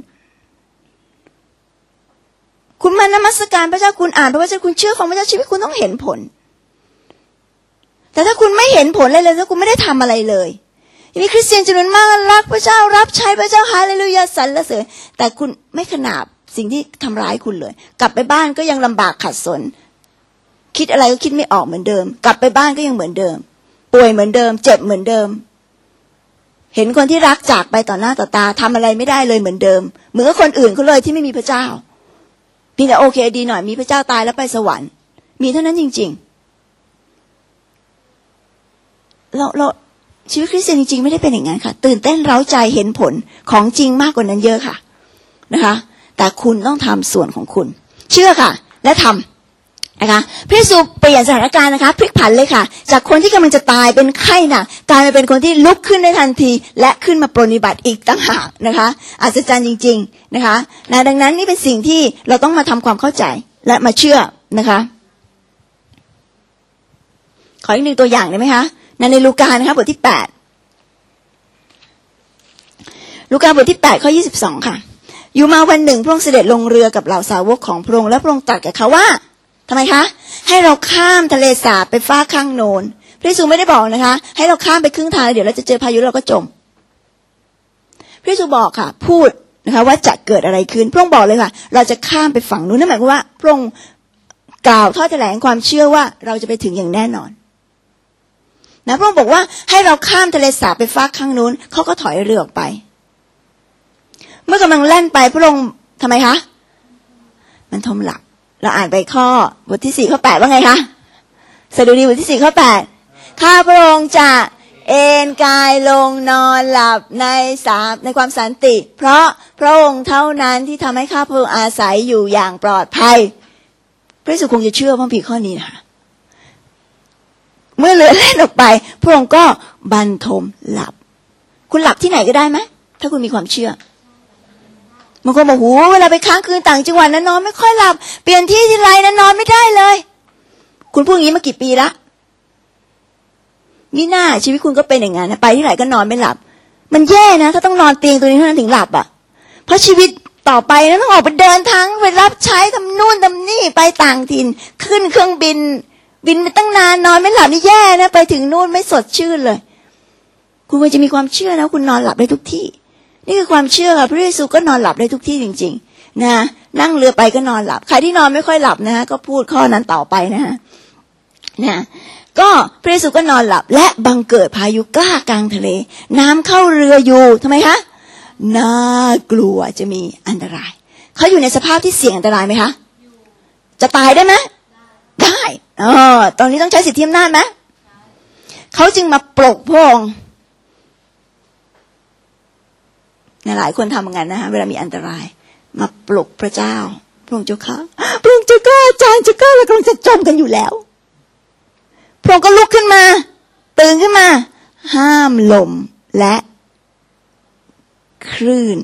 คุณมานมัสการพระเจ้าคุณอ่านพระวจนะคุณเชื่อของพระเจ้าชีวิตคุณต้องเห็นผลแต่ถ้าคุณไม่เห็นผลอะไรเลยถ้าคุณไม่ได้ทำอะไรเลยมีคริสเตียนจำนวนมากรักพระเจ้ารับใช้พระเจ้าฮาเลลูยาสรรเสริญแต่คุณไม่ขนาบสิ่งที่ทำร้ายคุณเลยกลับไปบ้านก็ยังลำบากขัดสนคิดอะไรก็คิดไม่ออกเหมือนเดิมกลับไปบ้านก็ยังเหมือนเดิมป่วยเหมือนเดิมเจ็บเหมือนเดิมเห็นคนที่รักจากไปต่อหน้าต่อตาทำอะไรไม่ได้เลยเหมือนเดิมเหมือนกับคนอื่นเขาเลยที่ไม่มีพระเจ้าเพียงแต่โอเคดีหน่อยมีพระเจ้าตายแล้วไปสวรรค์มีเท่านั้นจริงๆเราเราชีวิตคริสเตียนจริงๆไม่ได้เป็นอย่างนั้นค่ะตื่นเต้นเร้าใจเห็นผลของจริงมากกว่านั้นเยอะค่ะนะคะแต่คุณต้องทำส่วนของคุณเชื่อค่ะและทำนะคะพระเยซูเปลี่ยนสถานการณ์นะคะพลิกผันเลยค่ะจากคนที่กำลังจะตายเป็นไข้หนักกลายมาเป็นคนที่ลุกขึ้นได้ทันทีและขึ้นมาปรนนิบัติอีกต่างหากนะคะอัศจรรย์จริงๆนะคะนะดังนั้นนี่เป็นสิ่งที่เราต้องมาทำความเข้าใจและมาเชื่อนะคะขออีกหนึ่งตัวอย่างได้ไหมคะในลูกานะคะบทที่แปดลูกาบทที่แปดข้อยี่สิบสองค่ะอยู่มาวันหนึ่งพระองค์เสด็จลงเรือกับเหล่าสาวกของพระองค์และพระองค์ตรัสกับเขาว่าทำไมคะให้เราข้ามทะเลสาบไปฟ้าข้างโน้นพระเยซูไม่ได้บอกนะคะให้เราข้ามไปครึ่งทางเดี๋ยวเราจะเจอพายุเราก็จมพระเยซูบอกค่ะพูดนะคะว่าจะเกิดอะไรขึ้นพระองค์บอกเลยค่ะเราจะข้ามไปฝั่งนู้นนั่นหมายความว่าพระองค์กล่าวทอดแถลงความเชื่อว่าเราจะไปถึงอย่างแน่นอนนะพระองค์บอกว่าให้เราข้ามทะเลสาบไปฟ้าข้างนู้นเขาก็ถอยเรือออกไปเมื่อกำลังแล่นไปพระองค์ทำไมคะมันทมหลับเราอ่านไปข้อบทที่สี่ข้อแปดว่าไงคะสดุดีบทที่สี่ข้อแปดข้าพระองค์จะเอนกายลงนอนหลับในสาบในความสันติเพราะพระองค์เท่านั้นที่ทำให้ข้าพระองค์อาศัยอยู่อย่างปลอดภัยพระเยซูคงจะเชื่อพระคัมภีร์ข้อนี้นะคะเมื่อเรือแล่นออกไปพระองค์ก็บรรทมหลับคุณหลับที่ไหนก็ได้ไหมถ้าคุณมีความเชื่อบางคนบอกโหเวลาไปค้างคืนต่างจังหวัดนั้นนอนไม่ค่อยหลับเปลี่ยนที่ทีไรนั้นนอนไม่ได้เลยคุณพูดอย่างนี้มากี่ปีละนี่หน้าชีวิตคุณก็เป็นอย่างนั้นไปที่ไหนก็นอนไม่หลับมันแย่นะถ้าต้องนอนเตียงตัวนี้เท่านั้นถึงหลับอ่ะเพราะชีวิตต่อไปนะต้องออกไปเดินทางไปรับใช้ทำนู่นทำนี่ไปต่างถิ่นขึ้นเครื่องบินบินไปตั้งนานนอนไม่หลับนี่แย่นะไปถึงนู่นไม่สดชื่นเลยคุณควรจะมีความเชื่อนะคุณนอนหลับได้ทุกที่นี่คือความเชื่อค่ะพระเยซูก็นอนหลับได้ทุกที่จริงๆนะนั่งเรือไปก็นอนหลับใครที่นอนไม่ค่อยหลับนะก็พูดข้อนั้นต่อไปนะฮะนะก็พระเยซูก็นอนหลับและบังเกิดพายุกล้ากลางทะเลน้ำเข้าเรืออยู่ทำไมคะน่ากลัวจะมีอันตรายเขาอยู่ในสภาพที่เสี่ยงอันตรายไหมคะจะตายได้ไหมได้เออตอนนี้ต้องใช้สิทธิอำนาจไหมเขาจึงมาปลุกพระองค์หลายคนทำเหมือนกันนะคะเวลามีอันตรายมาปลุกพระเจ้าพระองค์เจ้าข้าพระองค์เจ้าข้าอาจารย์เจ้าข้าเรากำลังจะจมกันอยู่แล้วพระองค์ก็ลุกขึ้นมาตื่นขึ้นมาห้ามลมและคลื่น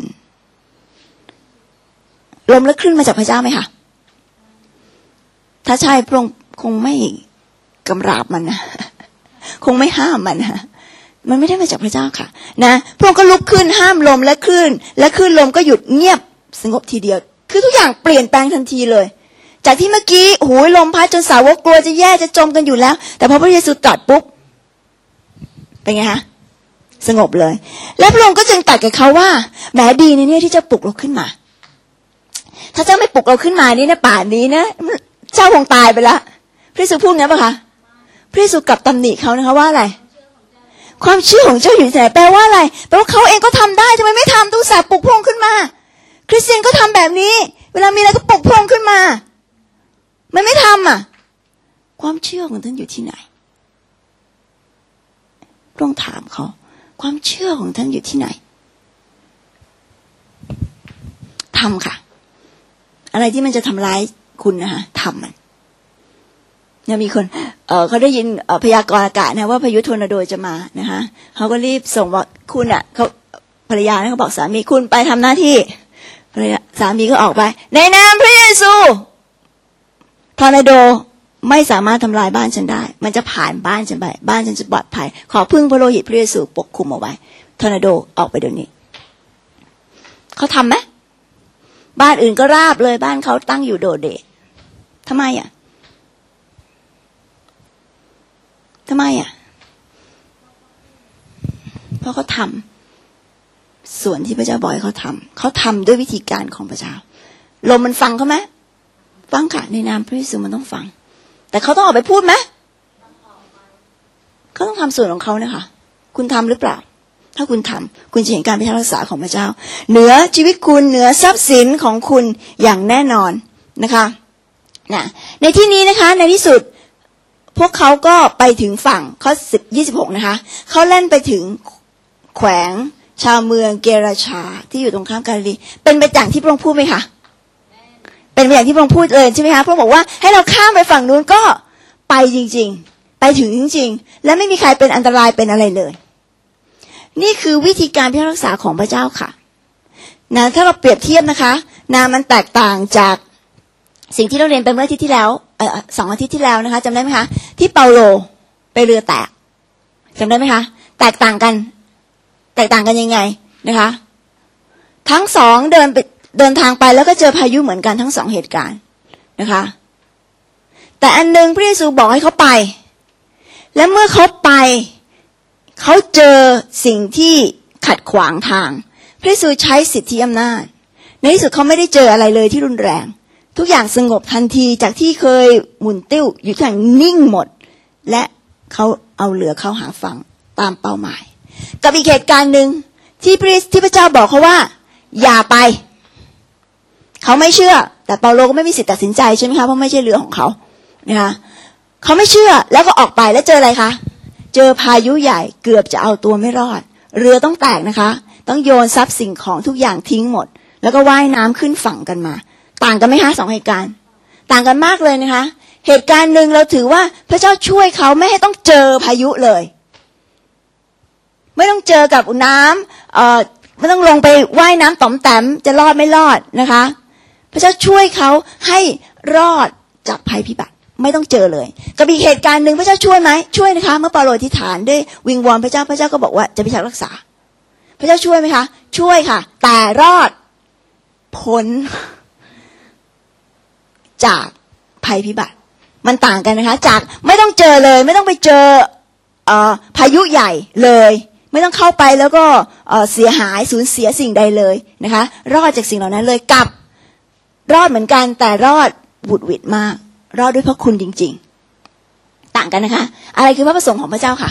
ลมและคลื่นมาจากพระเจ้าไหมคะถ้าใช่พระองค์คงไม่กำราบมันนะคงไม่ห้ามมันนะมันไม่ได้มาจากพระเจ้าค่ะนะพระองค์ก็ลุกขึ้นห้ามลมและคลื่นและคลื่นลมก็หยุดเงียบสงบทีเดียวคือทุกอย่างเปลี่ยนแปลงทันทีเลยจากที่เมื่อกี้โอ้ยลมพัดจนสาวกกลัวจะแย่จะจมกันอยู่แล้วแต่พอพระเยซูตรัสปุ๊บเป็นไงคะสงบเลยและพระองค์ก็จึงตรัสกับเขาว่าแหมดีนะเนี่ยที่เจ้าปลุกเราขึ้นมาถ้าเจ้าไม่ปลุกเราขึ้นมานี่นะป่านนี้นะเจ้าคงตายไปแล้วพระเยซูพูดงั้นป่ะคะพระเยซูกลับตำหนิเขานะคะว่าอะไรความเชื่อของเจ้าอยู่ที่ไหนแปลว่าอะไรแปลว่าเขาเองก็ทำได้ทำไมไม่ทำตู้สาปลุกพระองค์ขึ้นมาคริสเตียนก็ทำแบบนี้เวลามีอะไรก็ปลุกพระองค์ขึ้นมามันไม่ทำอ่ะความเชื่อของท่านอยู่ที่ไหนต้องถามเขาความเชื่อของท่านอยู่ที่ไหนทำค่ะอะไรที่มันจะทำร้ายคุณนะคะทำมันเนี่ยมีคนเอ่อเขาได้ยินพยากรณ์อากาศนะว่าพายุทอร์นาโดจะมานะคะเขาก็รีบส่งว่าคุณอ่ะเขาภรรยาเนี่ยเขาบอกสามีคุณไปทำหน้าที่ภรรยาสามีก็ออกไปในนามพระเยซูทอร์นาโดไม่สามารถทำลายบ้านฉันได้มันจะผ่านบ้านฉันไปบ้านฉันจะปลอดภัยขอพึ่งพระโลหิตพระเยซูปกคุมเอาไว้ทอร์นาโดออกไปเดี๋ยวนี้เขาทำไหมบ้านอื่นก็ราบเลยบ้านเขาตั้งอยู่โดดเด่นทำไมอ่ะทำไมอ่ะเพราะเขาทำส่วนที่พระเจ้าบอกให้เขาทำเขาทำด้วยวิธีการของพระเจ้าลมมันฟังเขาไหมฟังค่ะในนามพระเยซูมันต้องฟังแต่เขาต้องออกไปพูดไหมเขาต้องทำส่วนของเขานะคะคุณทำหรือเปล่าถ้าคุณทำคุณจะเห็นการพิทักษ์รักษาของพระเจ้าเหนือชีวิตคุณเหนือทรัพย์สินของคุณอย่างแน่นอนนะคะนะในที่นี้นะคะในที่สุดพวกเขาก็ไปถึงฝั่งข้อสิบยี่สิบหกนะคะเขาเล่นไปถึงแขวงชาวเมืองเกราชาที่อยู่ตรงข้ามกาลิลีเป็นไปอย่างที่พระองค์พูดไหมคะเป็นไปอย่างที่พระองค์พูดเลยใช่ไหมคะพระองค์บอกว่าให้เราข้ามไปฝั่งนู้นก็ไปจริงๆไปถึงจริงๆและไม่มีใครเป็นอันตรายเป็นอะไรเลยนี่คือวิธีการพิทักษ์รักษาของพระเจ้าค่ะนะถ้าเราเปรียบเทียบนะคะนะมันแตกต่างจากสิ่งที่เราเรียนไปเมื่ออาทิตย์ที่แล้วเอ่อสองอาทิตย์ที่แล้วนะคะจำได้ไหมคะที่เปาโลไปเรือแตกจำได้ไหมคะแตกต่างกันแตกต่างกันยังไงนะคะทั้งสองเดินไปเดินทางไปแล้วก็เจอพายุเหมือนกันทั้งสองเหตุการณ์นะคะแต่อันนึงพระเยซูบอกให้เขาไปและเมื่อเขาไปเขาเจอสิ่งที่ขัดขวางทางพระเยซูใช้สิทธิอำนาจในที่สุดเขาไม่ได้เจออะไรเลยที่รุนแรงทุกอย่างสงบทันทีจากที่เคยหมุนติ้วอยู่ทุกอย่างนิ่งหมดและเขาเอาเรือเข้าหาฝั่งตามเป้าหมายกับอีกเหตุการณ์หนึ่งที่พระที่พระเจ้าบอกเขาว่าอย่าไปเขาไม่เชื่อแต่เปาโลก็ไม่มีสิทธิ์ตัดสินใจใช่ไหมคะเพราะไม่ใช่เรือของเขานะคะเขาไม่เชื่อแล้วก็ออกไปแล้วเจออะไรคะเจอพายุใหญ่เกือบจะเอาตัวไม่รอดเรือต้องแตกนะคะต้องโยนทรัพย์สิ่งของทุกอย่างทิ้งหมดแล้วก็ว่ายน้ำขึ้นฝั่งกันมาต่างกันไหมคะสองเหตุการณ์ต่างกันมากเลยนะคะเหตุการณ์หนึ่งเราถือว่าพระเจ้าช่วยเขาไม่ให้ต้องเจอพายุเลยไม่ต้องเจอกับน้ำเอ่อไม่ต้องลงไปว่ายน้ำต่อมแต้มจะรอดไม่รอดนะคะพระเจ้าช่วยเขาให้รอดจากภัยพิบัติไม่ต้องเจอเลยกับอีกเหตุการณ์หนึ่งพระเจ้าช่วยไหมช่วยนะคะเมื่อเปาโลอธิษฐานได้วิงวอนพระเจ้าพระเจ้าก็บอกว่าจะพิทักษ์รักษาพระเจ้าช่วยไหมคะช่วยค่ะแต่รอดพ้นจากภัยพิบัติมันต่างกันนะคะจากไม่ต้องเจอเลยไม่ต้องไปเจอเอ่อพายุใหญ่เลยไม่ต้องเข้าไปแล้วก็เอ่อเสียหายสูญเสียสิ่งใดเลยนะคะรอดจากสิ่งเหล่านั้นเลยกับรอดเหมือนกันแต่รอดหวุดหวิดมากรอดด้วยพระคุณจริงๆต่างกันนะคะอะไรคือพระประสงค์ของพระเจ้าค่ะ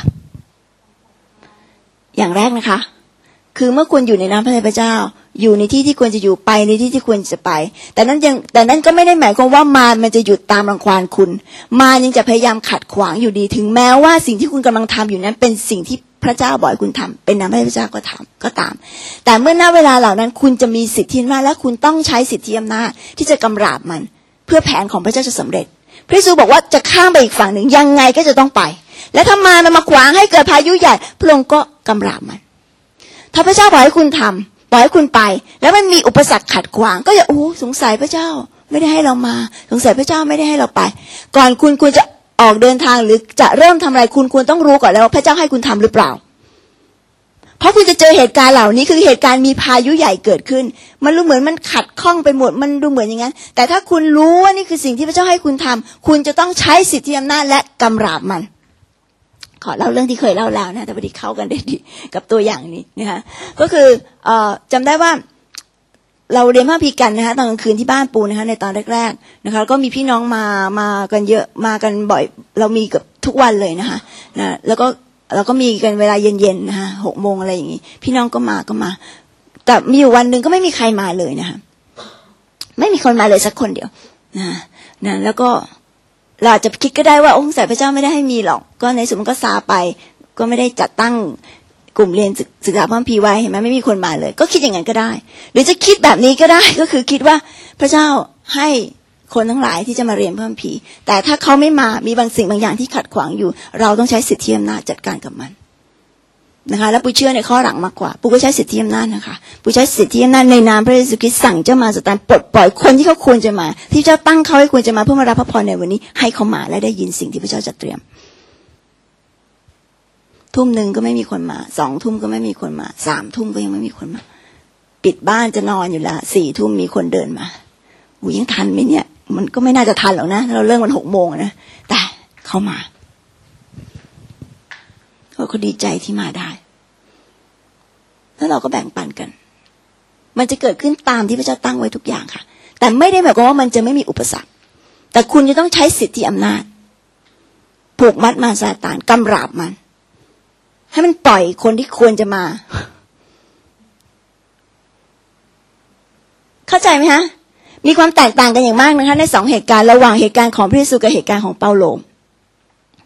อย่างแรกนะคะคือเมื่อคุณอยู่ในน้ำพระทัยพระเจ้าอยู่ในที่ที่ควรจะอยู่ไปในที่ที่ควรจะไปแต่นั้นยังแต่นั้นก็ไม่ได้หมายความว่ามารมันจะหยุดตามรังควานคุณมารยังจะพยายามขัดขวางอยู่ดีถึงแม้ว่าสิ่งที่คุณกำลังทำอยู่นั้นเป็นสิ่งที่พระเจ้าบอกให้คุณทำเป็นน้ำพระทัยพระเจ้าก็ทำก็ตามแต่เมื่อณเวลาเหล่านั้นคุณจะมีสิทธิอำนาจและคุณต้องใช้สิทธิอำนาจที่จะกำราบมันเพื่อแผนของพระเจ้าจะสำเร็จพระเยซูบอกว่าจะข้ามไปอีกฝั่งหนึ่งยังไงก็จะต้องไปและถ้ามารมันมาขวางให้เกิดพายุใหญ่พระองค์ก็กำราบมันถ้าพระเจ้าบอกให้คุณทำบอกให้คุณไปแล้วมันมีอุปสรรคขัดขวางก็อย่าโอ้สงสัยพระเจ้าไม่ได้ให้เรามาสงสัยพระเจ้าไม่ได้ให้เราไปก่อนคุณควรจะออกเดินทางหรือจะเริ่มทำอะไรคุณควรต้องรู้ก่อนแล้วว่าพระเจ้าให้คุณทำหรือเปล่าเพราะคุณจะเจอเหตุการณ์เหล่านี้คือเหตุการณ์มีพายุใหญ่เกิดขึ้นมันรู้เหมือนมันขัดข้องไปหมดมันดูเหมือนอย่างนั้นแต่ถ้าคุณรู้ว่านี่คือสิ่งที่พระเจ้าให้คุณทำคุณจะต้องใช้สิทธิอำนาจและกำราบมันขอเล่าเรื่องที่เคยเล่าแล้วนะแต่พอดีเข้ากันได้ดีกับตัวอย่างนี้นะคะก็คือเอ่อจำได้ว่าเราเรียนพระคัมภีร์กันนะคะตอนกลางคืนที่บ้านปูนะคะในตอนแรกๆนะคะก็มีพี่น้องมามากันเยอะมากันบ่อยเรามีกับทุกวันเลยนะคะนะแล้วก็เราก็มีกันเวลาเย็นๆนะคะหกโมงอะไรอย่างนี้พี่น้องก็มาก็มาแต่มีอยู่วันหนึ่งก็ไม่มีใครมาเลยนะคะไม่มีคนมาเลยสักคนเดียวนะนะแล้วก็เราอาจจะคิดก็ได้ว่าองค์สายพระเจ้าไม่ได้ให้มีหรอกก็ในสุดมันก็ซาไปก็ไม่ได้จัดตั้งกลุ่มเรียนศึกษาพระคัมภีร์ไว้เห็นไหมไม่มีคนมาเลยก็คิดอย่างนั้นก็ได้หรือจะคิดแบบนี้ก็ได้ก็คือคิดว่าพระเจ้าให้คนทั้งหลายที่จะมาเรียนพระคัมภีร์แต่ถ้าเขาไม่มามีบางสิ่งบางอย่างที่ขัดขวางอยู่เราต้องใช้สิทธิอำนาจจัดการกับมันนะคะแล้วปูเชื่อในข้อหลังมากกว่าปูก็ใช้สิทธิอำนาจนะคะปูใช้สิทธิอำนาจในนามพระเยซูคริสต์สั่งเจ้ามาสตานปลดปล่อยคนที่เขาควรจะมาที่เจ้าตั้งเขาให้ควรจะมาเพื่อมารับพระพรในวันนี้ให้เขามาและได้ยินสิ่งที่พระเจ้าจะเตรียมทุ่มหนึ่งก็ไม่มีคนมาสองทุ่มก็ไม่มีคนมาสามทุ่มก็ยังไม่มีคนมาปิดบ้านจะนอนอยู่ละสี่ทุ่มมีคนเดินมาอูยังทันไหมเนี่ยมันก็ไม่น่าจะทันหรอกนะเราเริ่มวันหกโมงนะแต่เขามาเขาดีใจที่มาได้แล้วเราก็แบ่งปันกันมันจะเกิดขึ้นตามที่พระเจ้าตั้งไว้ทุกอย่างค่ะแต่ไม่ได้หมายความว่ามันจะไม่มีอุปสรรคแต่คุณจะต้องใช้สิทธิอำนาจผูกมัดมารซาตานกำราบมันให้มันปล่อยคนที่ควรจะมาเข้าใจไหมฮะมีความแตกต่างกันอย่างมากนะคะในสองเหตุการณ์ระหว่างเหตุการณ์ของพระเยซูกับเหตุการณ์ของเปาโล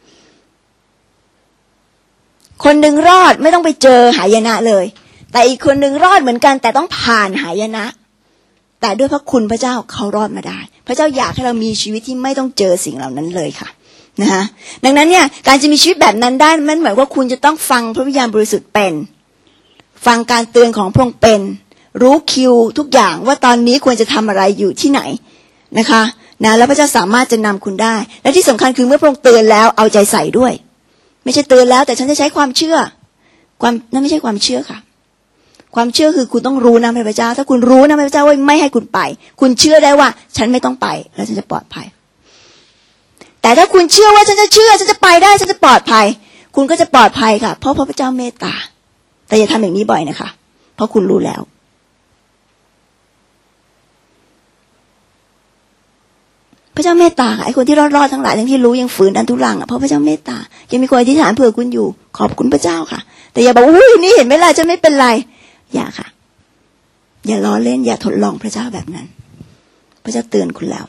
คนหนึ่งรอดไม่ต้องไปเจอหายนะเลยแต่อีกคนหนึ่งรอดเหมือนกันแต่ต้องผ่านหายนะแต่ด้วยพระคุณพระเจ้าเขารอดมาได้พระเจ้าอยากให้เรามีชีวิตที่ไม่ต้องเจอสิ่งเหล่านั้นเลยค่ะนะคะดังนั้นเนี่ยการจะมีชีวิตแบบนั้นได้มันหมายว่าคุณจะต้องฟังพระวิญญาณบริสุทธิ์เป็นฟังการเตือนของพระองค์เป็นรู้คิวทุกอย่างว่าตอนนี้ควรจะทำอะไรอยู่ที่ไหนนะคะนะแล้วพระเจ้าสามารถจะนำคุณได้และที่สำคัญคือเมื่อพระองค์เตือนแล้วเอาใจใส่ด้วยไม่ใช่เตือนแล้วแต่ฉันจะใช้ความเชื่อความนั่นไม่ใช่ความเชื่อค่ะความเชื่อคือคุณต้องรู้นะพระเจ้าถ้าคุณรู้นะพระเจ้าว่าไม่ให้คุณไปคุณเชื่อได้ว่าฉันไม่ต้องไปแล้วฉันจะปลอดภัยแต่ถ้าคุณเชื่อว่าฉันจะเชื่อฉันจะไปได้ฉันจะปลอดภัยคุณก็จะปลอดภัยค่ะเพราะพระเจ้าเมตตาแต่อย่าทำอย่างนี้บ่อยนะคะเพราะคุณรู้แล้วพระเจ้าเมตตาไอ้คนที่รอดๆทั้งหลายทั้งที่รู้ยังฝืนดันทุรังอ่ะเพราะพระเจ้าเมตตายังมีคนอธิษฐานเผื่อคุณอยู่ขอบคุณพระเจ้าค่ะแต่อย่าบอกอุ้ยนี่เห็นไหมล่ะฉันไม่เป็นไรอย่าค่ะอย่าล้อเล่นอย่าทดลองพระเจ้าแบบนั้นพระเจ้าเตือนคุณแล้ว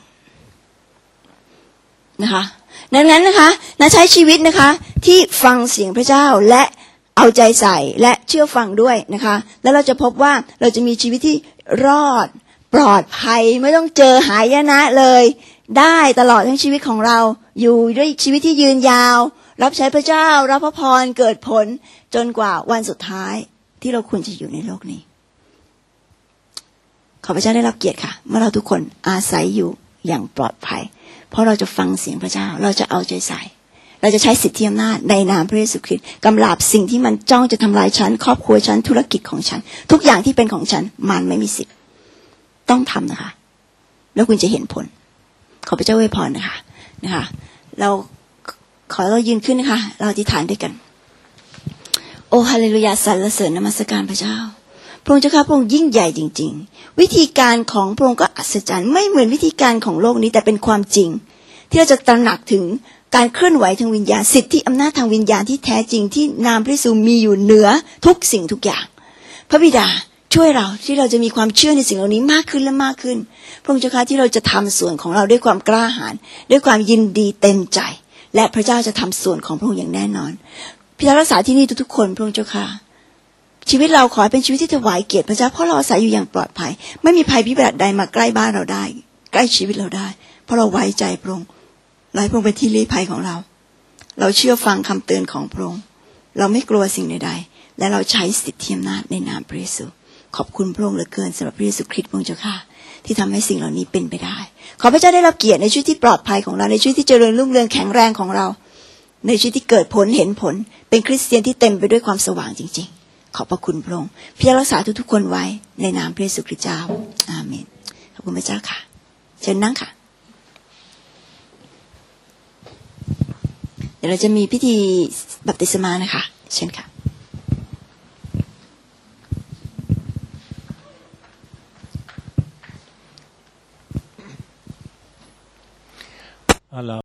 นะคะดังนั้นนะคะนะใช้ชีวิตนะคะที่ฟังเสียงพระเจ้าและเอาใจใส่และเชื่อฟังด้วยนะคะแล้วเราจะพบว่าเราจะมีชีวิตที่รอดปลอดภัยไม่ต้องเจอหายนะเลยได้ตลอดทั้งชีวิตของเราอยู่ด้วยชีวิตที่ยืนยาวรับใช้พระเจ้ารับพระพรเกิดผลจนกว่าวันสุดท้ายที่เราควรจะอยู่ในโลกนี้ขอพระเจ้าได้รับเกียรติค่ะเมื่อเราทุกคนอาศัยอยู่อย่างปลอดภัยเพราะเราจะฟังเสียงพระเจ้าเราจะเอาใจใส่เราจะใช้สิทธิอำนาจในนามพระเยซูคริสต์กำราบสิ่งที่มันจ้องจะทำลายฉันครอบครัวฉันธุรกิจของฉันทุกอย่างที่เป็นของฉันมันไม่มีสิทธิ์ต้องทำนะคะแล้วคุณจะเห็นผลขอพระเจ้าอวยพรนะคะนะคะเราขอเรายืนขึ้นนะคะเราอธิษฐานด้วยกันโอ้ฮาเลลูยาสรรเสริญนมัสการพระเจ้าพระองค์เจ้าข้าพระองค์ยิ่งใหญ่จริงๆวิธีการของพระองค์ก็อัศจรรย์ไม่เหมือนวิธีการของโลกนี้แต่เป็นความจริงที่เราจะตระหนักถึงการเคลื่อนไหวทางวิญญาณสิทธิอำนาจทางวิญญาณที่แท้จริงที่นามพระเยซูมีอยู่เหนือทุกสิ่งทุกอย่างพระบิดาช่วยเราที่เราจะมีความเชื่อในสิ่งเหล่านี้มากขึ้นและมากขึ้นพระองค์เจ้าข้าที่เราจะทำส่วนของเราด้วยความกล้าหาญด้วยความยินดีเต็มใจและพระเจ้าจะทำส่วนของพระองค์อย่างแน่นอนพิทักษ์รักษาที่นี่ทุกๆคนพระองค์เจ้าข้าชีวิตเราขอให้เป็นชีวิตที่ถวายเกียรติพระเจ้าเพราะเราอาศัยอยู่อย่างปลอดภัยไม่มีภัยพิบัติใดมาใกล้บ้านเราได้ใกล้ชีวิตเราได้เพราะเราไว้ใจพระองค์ไร้พระองค์เป็นที่ลี้ภัยของเราเราเชื่อฟังคำเตือนของพระองค์เราไม่กลัวสิ่งใดๆและเราใช้สิทธิอำนาจในนามพระเยซูขอบคุณพระองค์เหลือเกินสำหรับพระเยซูคริสต์พระองค์เจ้าข้าที่ทำให้สิ่งเหล่านี้เป็นไปได้ขอพระเจ้าได้รับเกียรติในชีวิตที่ปลอดภัยของเราในชีวิตที่เจริญรุ่งเรืองแข็งแรงของเราในชีวิตที่เกิดผลเห็นผลเป็นคริสเตียนที่เต็มไปด้วยความสว่างจริงๆขอบพระคุณพระองค์พี่รักษาทุกๆคนไว้ในนามพระเยซูคริสต์เจ้าอาเมนขอบคุณพระเจ้าค่ะเชิญนั่งค่ะเดี๋ยวเราจะมีพิธีบัพติศมานะคะเชิญค่ะ Allah